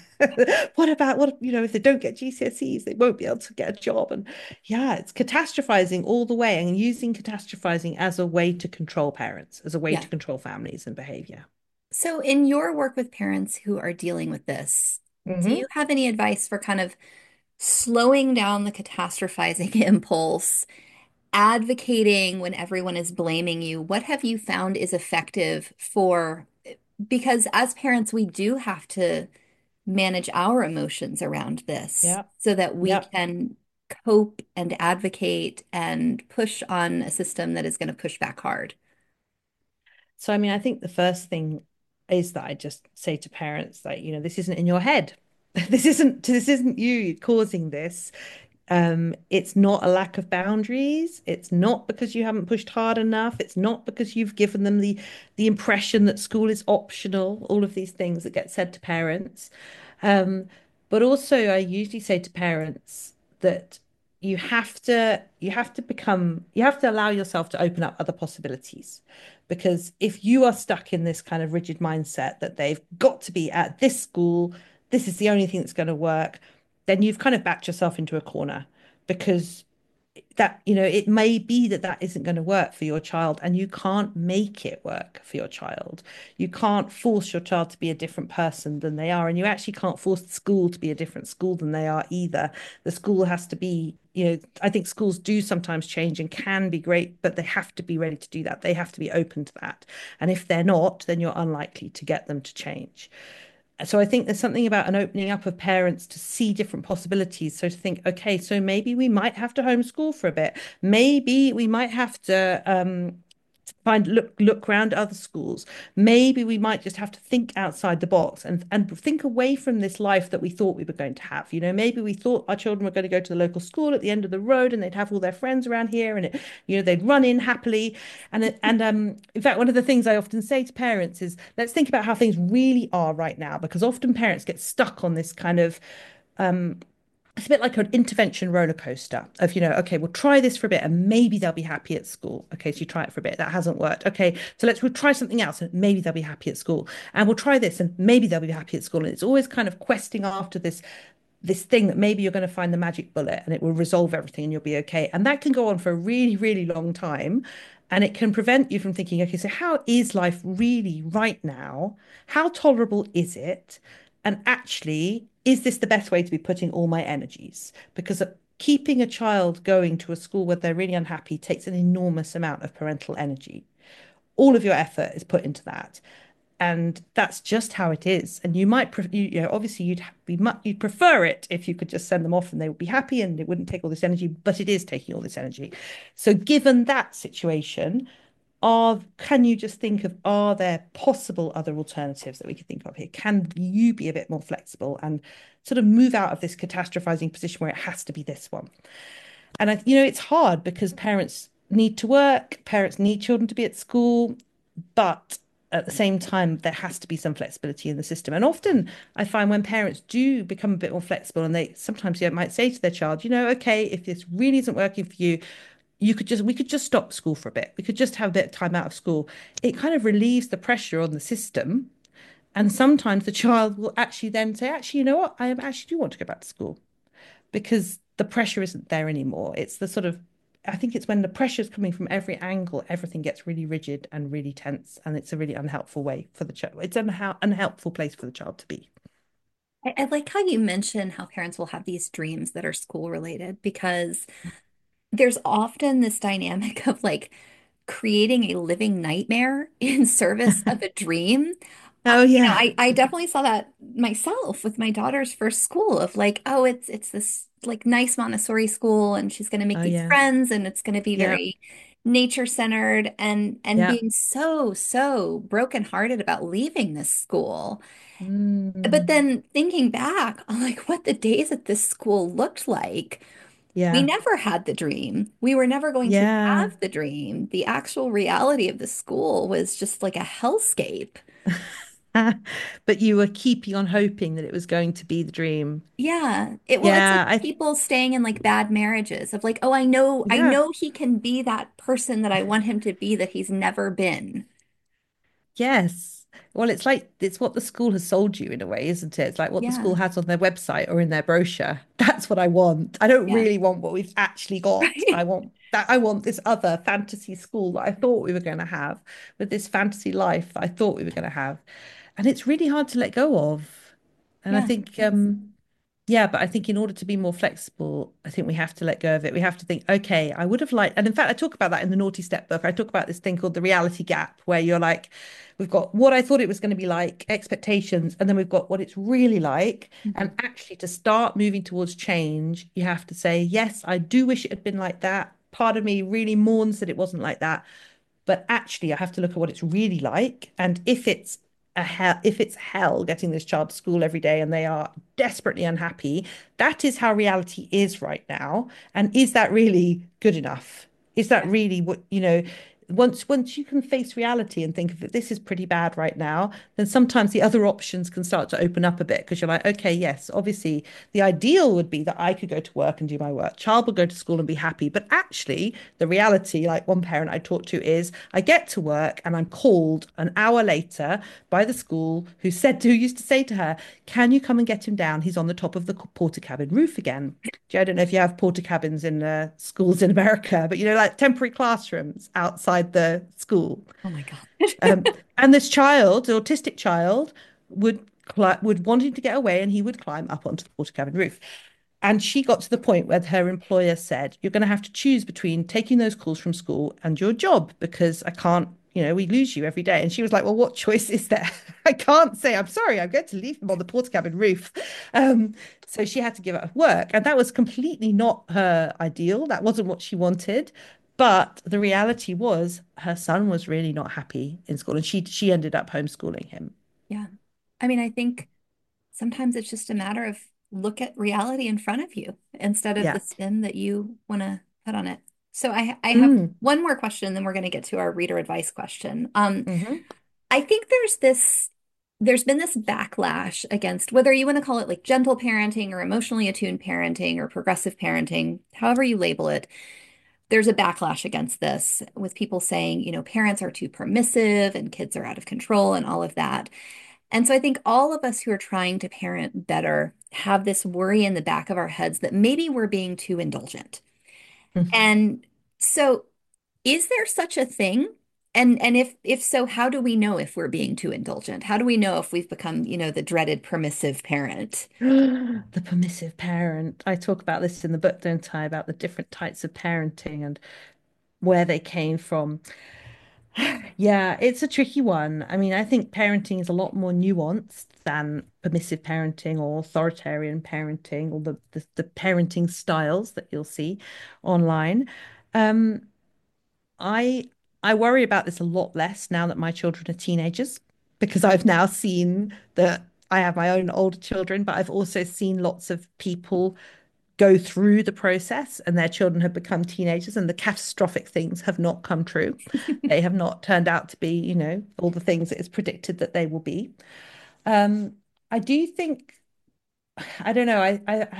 If they don't get GCSEs, they won't be able to get a job. And yeah, it's catastrophizing all the way and using catastrophizing as a way to control parents, as a way Yeah. to control families and behavior. So in your work with parents who are dealing with this, do Hmm. you have any advice for kind of slowing down the catastrophizing impulse, advocating when everyone is blaming you? What have you found is effective because as parents, we do have to manage our emotions around this Yeah. so that we Yeah. can cope and advocate and push on a system that is going to push back hard. So, I mean, I think the first thing is that I just say to parents that, this isn't in your head. This isn't you causing this. It's not a lack of boundaries. It's not because you haven't pushed hard enough. It's not because you've given them the impression that school is optional, all of these things that get said to parents. Um, but also I usually say to parents that you have to allow yourself to open up other possibilities. Because if you are stuck in this kind of rigid mindset that they've got to be at this school, this is the only thing that's going to work, then you've kind of backed yourself into a corner because it may be that that isn't going to work for your child and you can't make it work for your child. You can't force your child to be a different person than they are. And you actually can't force the school to be a different school than they are either. The school has to be, I think schools do sometimes change and can be great, but they have to be ready to do that. They have to be open to that. And if they're not, then you're unlikely to get them to change. So I think there's something about an opening up of parents to see different possibilities. So to think, okay, so maybe we might have to homeschool for a bit. Maybe we might have to look around other schools. Maybe we might just have to think outside the box and think away from this life that we thought we were going to have. Maybe we thought our children were going to go to the local school at the end of the road and they'd have all their friends around here and they'd run in happily. And in fact, one of the things I often say to parents is let's think about how things really are right now, because often parents get stuck on this kind of it's a bit like an intervention roller coaster of, okay, we'll try this for a bit and maybe they'll be happy at school. Okay, so you try it for a bit, that hasn't worked. Okay, so we'll try something else and maybe they'll be happy at school. And we'll try this and maybe they'll be happy at school. And it's always kind of questing after this thing that maybe you're going to find the magic bullet and it will resolve everything and you'll be okay. And that can go on for a really, really long time. And it can prevent you from thinking, okay, so how is life really right now? How tolerable is it? And actually, is this the best way to be putting all my energies? Because keeping a child going to a school where they're really unhappy takes an enormous amount of parental energy. All of your effort is put into that. And that's just how it is. And obviously you'd prefer it if you could just send them off and they would be happy and it wouldn't take all this energy, but it is taking all this energy. So given that situation, can you just think of, are there possible other alternatives that we could think of here? Can you be a bit more flexible and sort of move out of this catastrophizing position where it has to be this one? And it's hard because parents need to work, parents need children to be at school, but at the same time, there has to be some flexibility in the system. And often I find when parents do become a bit more flexible and they sometimes might say to their child, okay, if this really isn't working for you, we could just stop school for a bit. We could just have a bit of time out of school. It kind of relieves the pressure on the system. And sometimes the child will actually then say, actually, you know what? I actually do want to go back to school because the pressure isn't there anymore. It's the sort of, I think it's when the pressure is coming from every angle, everything gets really rigid and really tense. And it's a really unhelpful way for the child. It's an unhelpful place for the child to be. I like how you mention how parents will have these dreams that are school related because there's often this dynamic of like creating a living nightmare in service of a dream. Oh, yeah. I definitely saw that myself with my daughter's first school of like, oh, it's this like nice Montessori school and she's going to make Oh, these yeah. friends and it's going to be Yeah. very nature centered and Yeah. being so brokenhearted about leaving this school. But Mm. then thinking back on like what the days at this school looked like, we Yeah. never had the dream. We were never going to Yeah. have the dream. The actual reality of the school was just like a hellscape. But you were keeping on hoping that it was going to be the dream. Yeah. It's like Yeah, people staying in like bad marriages of like, oh, I yeah. know he can be that person that I want him to be that he's never been. Yes. Well, it's like it's what the school has sold you in a way, isn't it? It's like what the school Yeah. has on their website or in their brochure. That's what I want. I don't Yeah. really want what we've actually got. Right. I want this other fantasy school that I thought we were going to have, with this fantasy life that I thought we were going to have. And it's really hard to let go of. And I Yeah. think yeah, but I think in order to be more flexible, I think we have to let go of it. We have to think, okay, I would have liked, and in fact, I talk about that in the Naughty Step book. I talk about this thing called the reality gap, where you're like, we've got what I thought it was going to be like, expectations, and then we've got what it's really like. And Mhm. actually, to start moving towards change, you have to say, yes, I do wish it had been like that. Part of me really mourns that it wasn't like that. But actually, I have to look at what it's really like. And if it's hell getting this child to school every day and they are desperately unhappy, that is how reality is right now. And is that really good enough? Is that Yeah. really what, once you can face reality and think of it, this is pretty bad right now, then sometimes the other options can start to open up a bit because you're like, okay, yes, obviously the ideal would be that I could go to work and do my work. Child will go to school and be happy. But actually, the reality, like one parent I talked to, is I get to work and I'm called an hour later by the school who used to say to her, can you come and get him down? He's on the top of the porter cabin roof again. I don't know if you have porter cabins in schools in America, but like temporary classrooms outside the school. Oh my God. And this child, the autistic child, would wanting to get away, and he would climb up onto the porter cabin roof. And she got to the point where her employer said, "You're going to have to choose between taking those calls from school and your job because I can't." We lose you every day. And she was like, well, what choice is there? I can't say, I'm sorry, I'm going to leave him on the porter cabin roof. Um, so she had to give up work. And that was completely not her ideal. That wasn't what she wanted. But the reality was her son was really not happy in school and she ended up homeschooling him. Yeah. I mean, I think sometimes it's just a matter of look at reality in front of you instead of the Yeah. spin that you want to put on it. So I have Mm. one more question, then we're going to get to our reader advice question. Hmm. I think there's been this backlash against whether you want to call it like gentle parenting or emotionally attuned parenting or progressive parenting, however you label it. There's a backlash against this with people saying, parents are too permissive and kids are out of control and all of that. And so I think all of us who are trying to parent better have this worry in the back of our heads that maybe we're being too indulgent. And so is there such a thing? And if so, how do we know if we're being too indulgent? How do we know if we've become, the dreaded permissive parent? The permissive parent. I talk about this in the book, don't I? About the different types of parenting and where they came from. Yeah, it's a tricky one. I mean, I think parenting is a lot more nuanced than permissive parenting or authoritarian parenting or the parenting styles that you'll see online. Um, I I worry about this a lot less now that my children are teenagers because I've now seen that I have my own older children, but I've also seen lots of people go through the process and their children have become teenagers and the catastrophic things have not come true. They have not turned out to be, all the things that is predicted that they will be. Um, I do think, I don't know,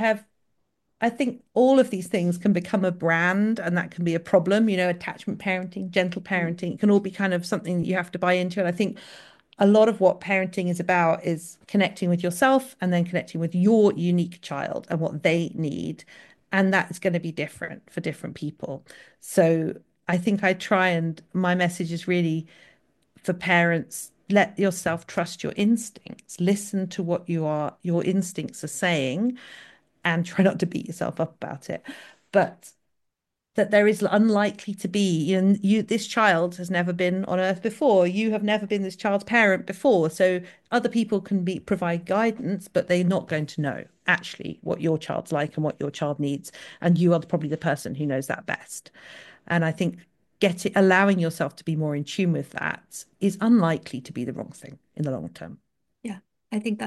I think all of these things can become a brand and that can be a problem, attachment parenting, gentle parenting, it can all be kind of something that you have to buy into. And I think a lot of what parenting is about is connecting with yourself and then connecting with your unique child and what they need. And that's going to be different for different people. So I think I try and my message is really for parents, let yourself trust your instincts, listen to what your instincts are saying and try not to beat yourself up about it. But that there is unlikely to be, this child has never been on earth before. You have never been this child's parent before. So other people can provide guidance, but they're not going to know actually what your child's like and what your child needs. And you are probably the person who knows that best. And I think allowing yourself to be more in tune with that is unlikely to be the wrong thing in the long term. Yeah, I think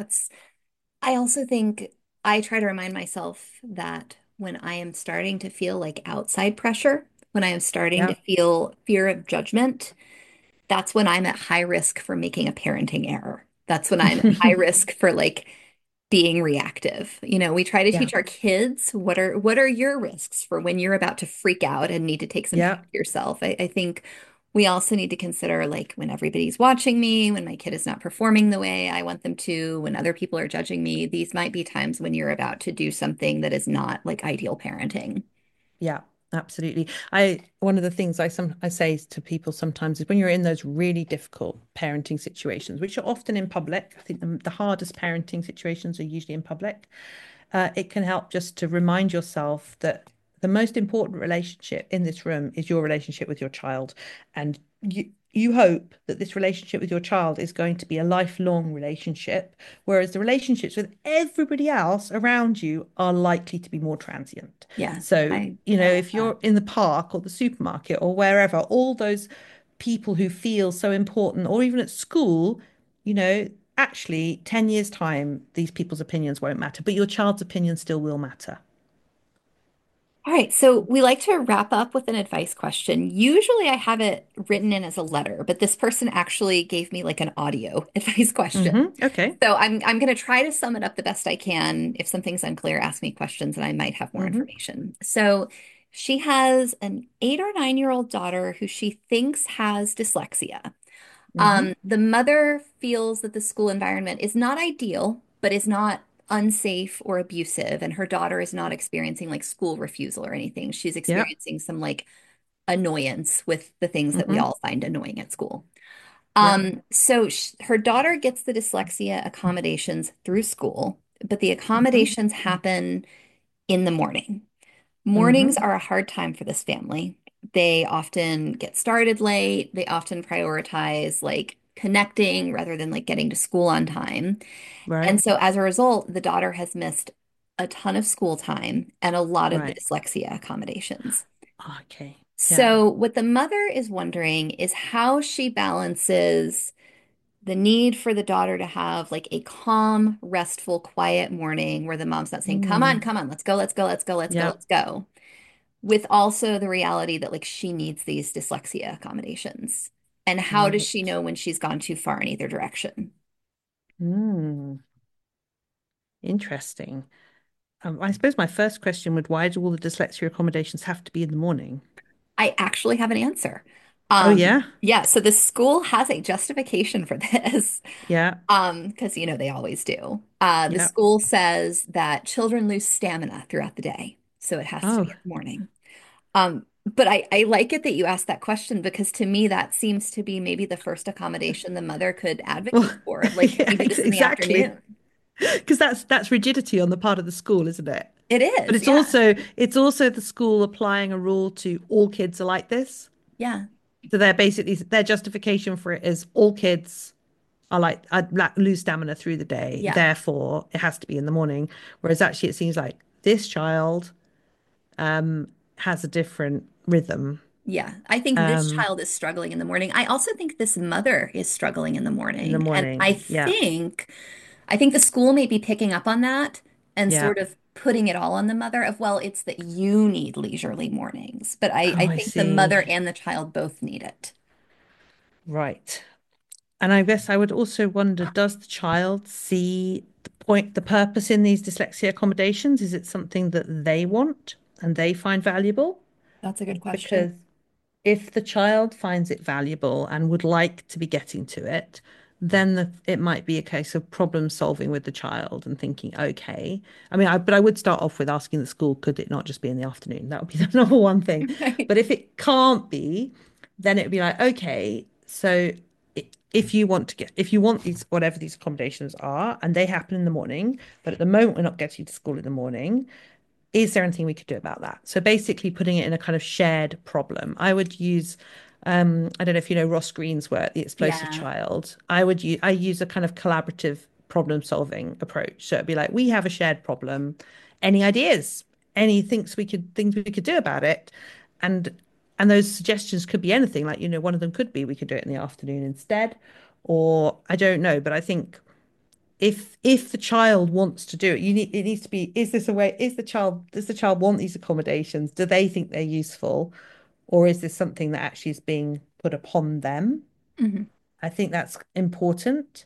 I also think I try to remind myself that when I am starting to feel like outside pressure, when I am starting to Yeah. feel fear of judgment, that's when I'm at high risk for making a parenting error. That's when I'm at high risk for like being reactive. We try to Yeah. teach our kids what are your risks for when you're about to freak out and need to take some time Yeah. to yourself. I think we also need to consider like when everybody's watching me, when my kid is not performing the way I want them to, when other people are judging me, these might be times when you're about to do something that is not like ideal parenting. Yeah, absolutely. One of the things I say to people sometimes is when you're in those really difficult parenting situations, which are often in public, I think the hardest parenting situations are usually in public. It can help just to remind yourself that the most important relationship in this room is your relationship with your child. And you hope that this relationship with your child is going to be a lifelong relationship, whereas the relationships with everybody else around you are likely to be more transient. Yeah, So, I love if that. you're in the park or the supermarket or wherever, all those people who feel so important, or even at school, you know, actually 10 years' time, these people's opinions won't matter, but your child's opinion still will matter. All right, so we like to wrap up with an advice question. Usually I have it written in as a letter, but this person actually gave me like an audio advice question. Okay. So I'm going to try to sum it up the best I can. If something's unclear, ask me questions and I might have more hmm information. So she has an 8 or 9 year old daughter who she thinks has dyslexia. hmm The mother feels that the school environment is not ideal, but is not unsafe or abusive, and her daughter is not experiencing like school refusal or anything. She's Yeah. experiencing some like annoyance with the things that we hmm all find annoying at school. Yeah. So sh her daughter gets the dyslexia accommodations through school, but the hmm accommodations happen in the morning. Mornings hmm are a hard time for this family. They often get started late. They often prioritize like connecting rather than like getting to school on time. Right. And so as a result, the daughter has missed a ton of school time and a lot of the Right. dyslexia accommodations. Okay. Yeah. So what the mother is wondering is how she balances the need for the daughter to have like a calm, restful, quiet morning where the mom's not saying, Mm. come on, let's go, let's go, let's go, let's go, Yeah. let's go, with also the reality that like she needs these dyslexia accommodations. And how does she Right. know when she's gone too far in either direction? Mm. Interesting. I suppose my first question would, why do all the dyslexia accommodations have to be in the morning? I actually have an answer. Oh, yeah. Yeah, so the school has a justification for this. Yeah. Because they always do. The Yeah. school says that children lose stamina throughout the day, so it has to be Oh, in the morning. But I like it that you asked that question because to me that seems to be maybe the first accommodation the mother could well, advocate for. Like, can yeah, we do this in the exactly. afternoon? Because that's rigidity on the part of the school, isn't it? It But is, it's yeah. also it's also the school applying a rule to all kids are like this. Yeah. So they're basically their justification for it is all kids are like lose stamina through the day, Yeah. therefore it has to be in the morning. Whereas actually it seems like this child has a different rhythm. Yeah, I think this um, child is struggling in the morning. I also think this mother is struggling in the in the morning. And morning. Yeah, I think the school may be picking up on that and yeah. sort of putting it all on the mother of, well, it's that you need leisurely mornings. But I Oh, I think the see. mother and the child both need it. Right. And I guess I would also wonder, does the child see the point, the purpose in these dyslexia accommodations? Is it something that they want and they find valuable? That's a good question. Because if the child finds it valuable and would like to be getting to it, then it might be a case of problem solving with the child and thinking, okay. But I would start off with asking the school, could it not just be in the afternoon? That would be the number one thing. Right. But if it can't be, then it would be like, okay, so if you want to get, if you want these, whatever these accommodations are, and they happen in the morning, but at the moment we're not getting to school in the morning, is there anything we could do about that? So basically putting it in a kind of shared problem. I would use, I don't know if you know Ross Greene's work, The Explosive Yeah. Child. I use a kind of collaborative problem solving approach. So it'd be like, we have a shared problem. Any ideas? Any things we could do about it? And and those suggestions could be anything. Like, one of them could be we could do it in the afternoon instead, or I don't know. But I think if the child wants to do it, it needs to be, is this a way, does the child want these accommodations? Do they think they're useful? Or is this something that actually is being put upon them? Mhm. I think that's important.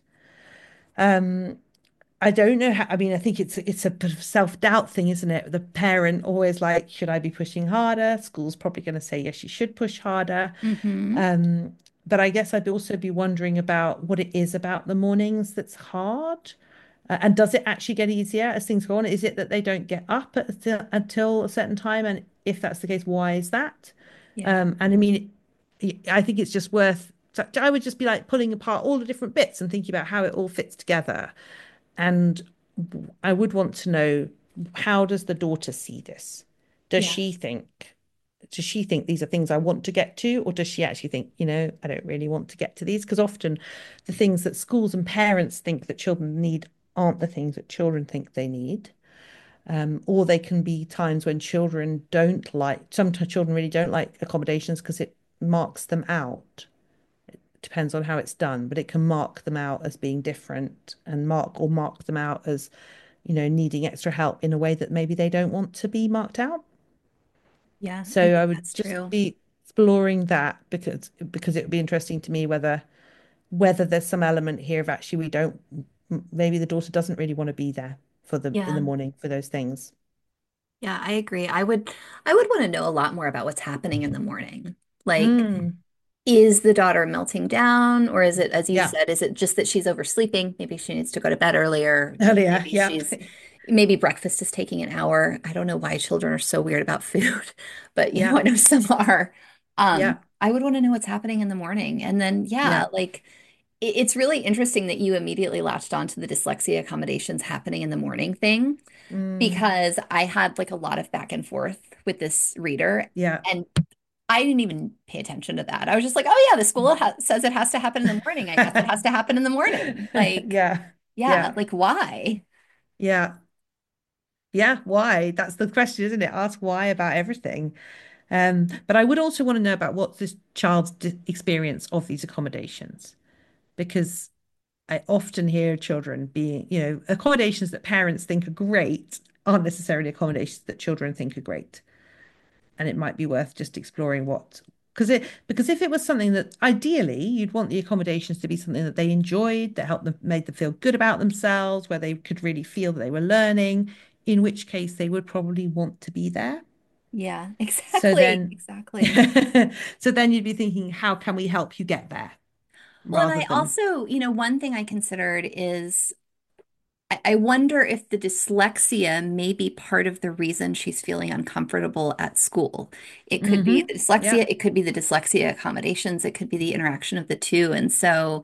Um, I don't know how, I think it's a bit of self-doubt thing, isn't it? The parent always like, should I be pushing harder? School's probably going to say, yes, you should push harder. Hmm. Um, but I guess I'd also be wondering about what it is about the mornings that's hard. And does it actually get easier as things go on? Is it that they don't get up until a certain time? And if that's the case, why is that? Yeah. And I think it's just worth, so I would just be like pulling apart all the different bits and thinking about how it all fits together. And I would want to know, how does the daughter see this? Does Yeah. she think, does she think these are things I want to get to, or does she actually think, I don't really want to get to these? Because often the things that schools and parents think that children need aren't the things that children think they need. Or they can be times when children don't like, sometimes children really don't like accommodations because it marks them out. Depends on how it's done, but it can mark them out as being different and mark them out as, needing extra help in a way that maybe they don't want to be marked out. Yeah, I So I think would that's just true. be exploring that because it would be interesting to me whether there's some element here of actually we don't maybe the daughter doesn't really want to be there for the in the Yeah. morning for those things. Yeah, I agree. I would want to know a lot more about what's happening in the morning. Like, Mm, is the daughter melting down, or is it, as you yeah. said, is it just that she's oversleeping? Maybe she needs to go to bed earlier. Earlier. Maybe Yep. maybe breakfast is taking an hour. I don't know why children are so weird about food, but Yeah. I know some are. Yeah. I would want to know what's happening in the morning. And then, yeah, Yeah. like it's really interesting that you immediately latched onto the dyslexia accommodations happening in the morning thing Mm, because I had like a lot of back and forth with this reader. yeah. And I didn't even pay attention to that. I was just like, oh yeah, the school says it has to happen in the morning. I guess it has to happen in the morning. Like, Yeah. yeah, Yeah. like why? Yeah. Yeah. Why? That's the question, isn't it? Ask why about everything. But I would also want to know about what's this child's experience of these accommodations, because I often hear children being, accommodations that parents think are great aren't necessarily accommodations that children think are great. And it might be worth just exploring because if it was something that ideally you'd want the accommodations to be something that they enjoyed, that helped them, made them feel good about themselves, where they could really feel that they were learning, in which case they would probably want to be there. Yeah, So exactly. then, Exactly. so then you'd be thinking, how can we help you get there? Well, and Rather I than, also, one thing I considered is I wonder if the dyslexia may be part of the reason she's feeling uncomfortable at school. It could be the yeah. dyslexia, it could be the dyslexia accommodations, it could be the interaction of the two. And so,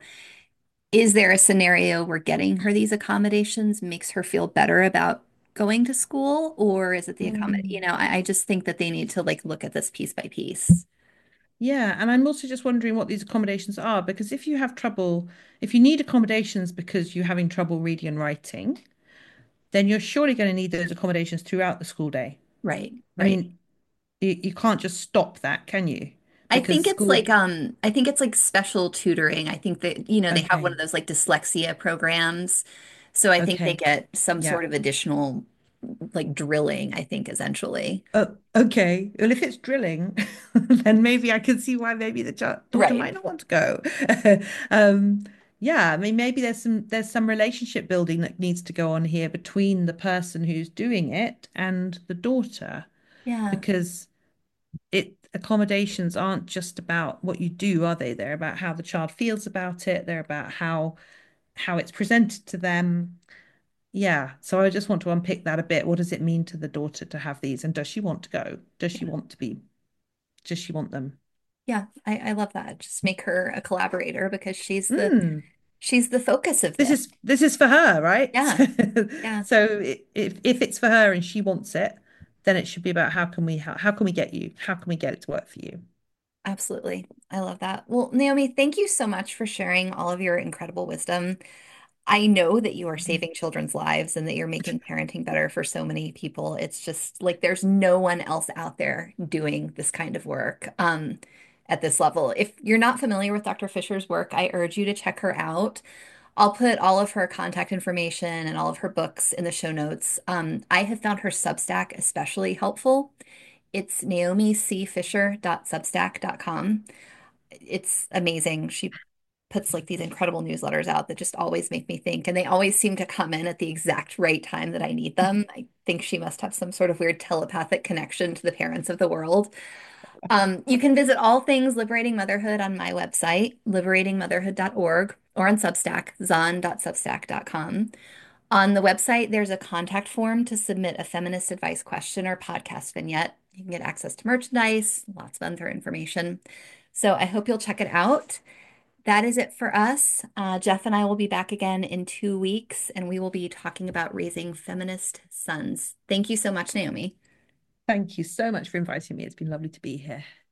is there a scenario where getting her these accommodations makes her feel better about going to school, or is it the accommodation? Mm. I just think that they need to like look at this piece by piece. Yeah, and I'm also just wondering what these accommodations are, because if you need accommodations because you're having trouble reading and writing, then you're surely going to need those accommodations throughout the school day. Right, I right. mean, you can't just stop that, can you? Because school, I think it's like special tutoring. I think that, they have one okay, of those like dyslexia programs. So I think they okay, get some yeah. sort of additional like drilling, I think, essentially. Okay. Well, if it's drilling, then maybe I can see why maybe the daughter Right. might not want to go. Um, yeah, I mean, maybe there's some relationship building that needs to go on here between the person who's doing it and the daughter, Yeah. because accommodations aren't just about what you do, are they? They're about how the child feels about it. They're about how it's presented to them. Yeah, so I just want to unpick that a bit. What does it mean to the daughter to have these? And does she want to go? Does she want them? Yeah. I love that. Just make her a collaborator because Mm, she's the focus of this this. is for her, right? Yeah. Yeah. So if it's for her and she wants it, then it should be about how can we get you? How can we get it to work for you? Absolutely. I love that. Well, Naomi, thank you so much for sharing all of your incredible wisdom. I know that you are saving children's lives and that you're making parenting better for so many people. It's just like there's no one else out there doing this kind of work at this level. If you're not familiar with Dr. Fisher's work, I urge you to check her out. I'll put all of her contact information and all of her books in the show notes. I have found her Substack especially helpful. It's naomicfisher.substack.com. It's amazing. She puts like these incredible newsletters out that just always make me think, and they always seem to come in at the exact right time that I need them. I think she must have some sort of weird telepathic connection to the parents of the world. You can visit all things Liberating Motherhood on my website, liberatingmotherhood.org, or on Substack, zon.substack.com. On the website, there's a contact form to submit a feminist advice question or podcast vignette. You can get access to merchandise, lots of other information. So I hope you'll check it out. That is it for us. Jeff and I will be back again in 2 weeks, and we will be talking about raising feminist sons. Thank you so much, Naomi. Thank you so much for inviting me. It's been lovely to be here.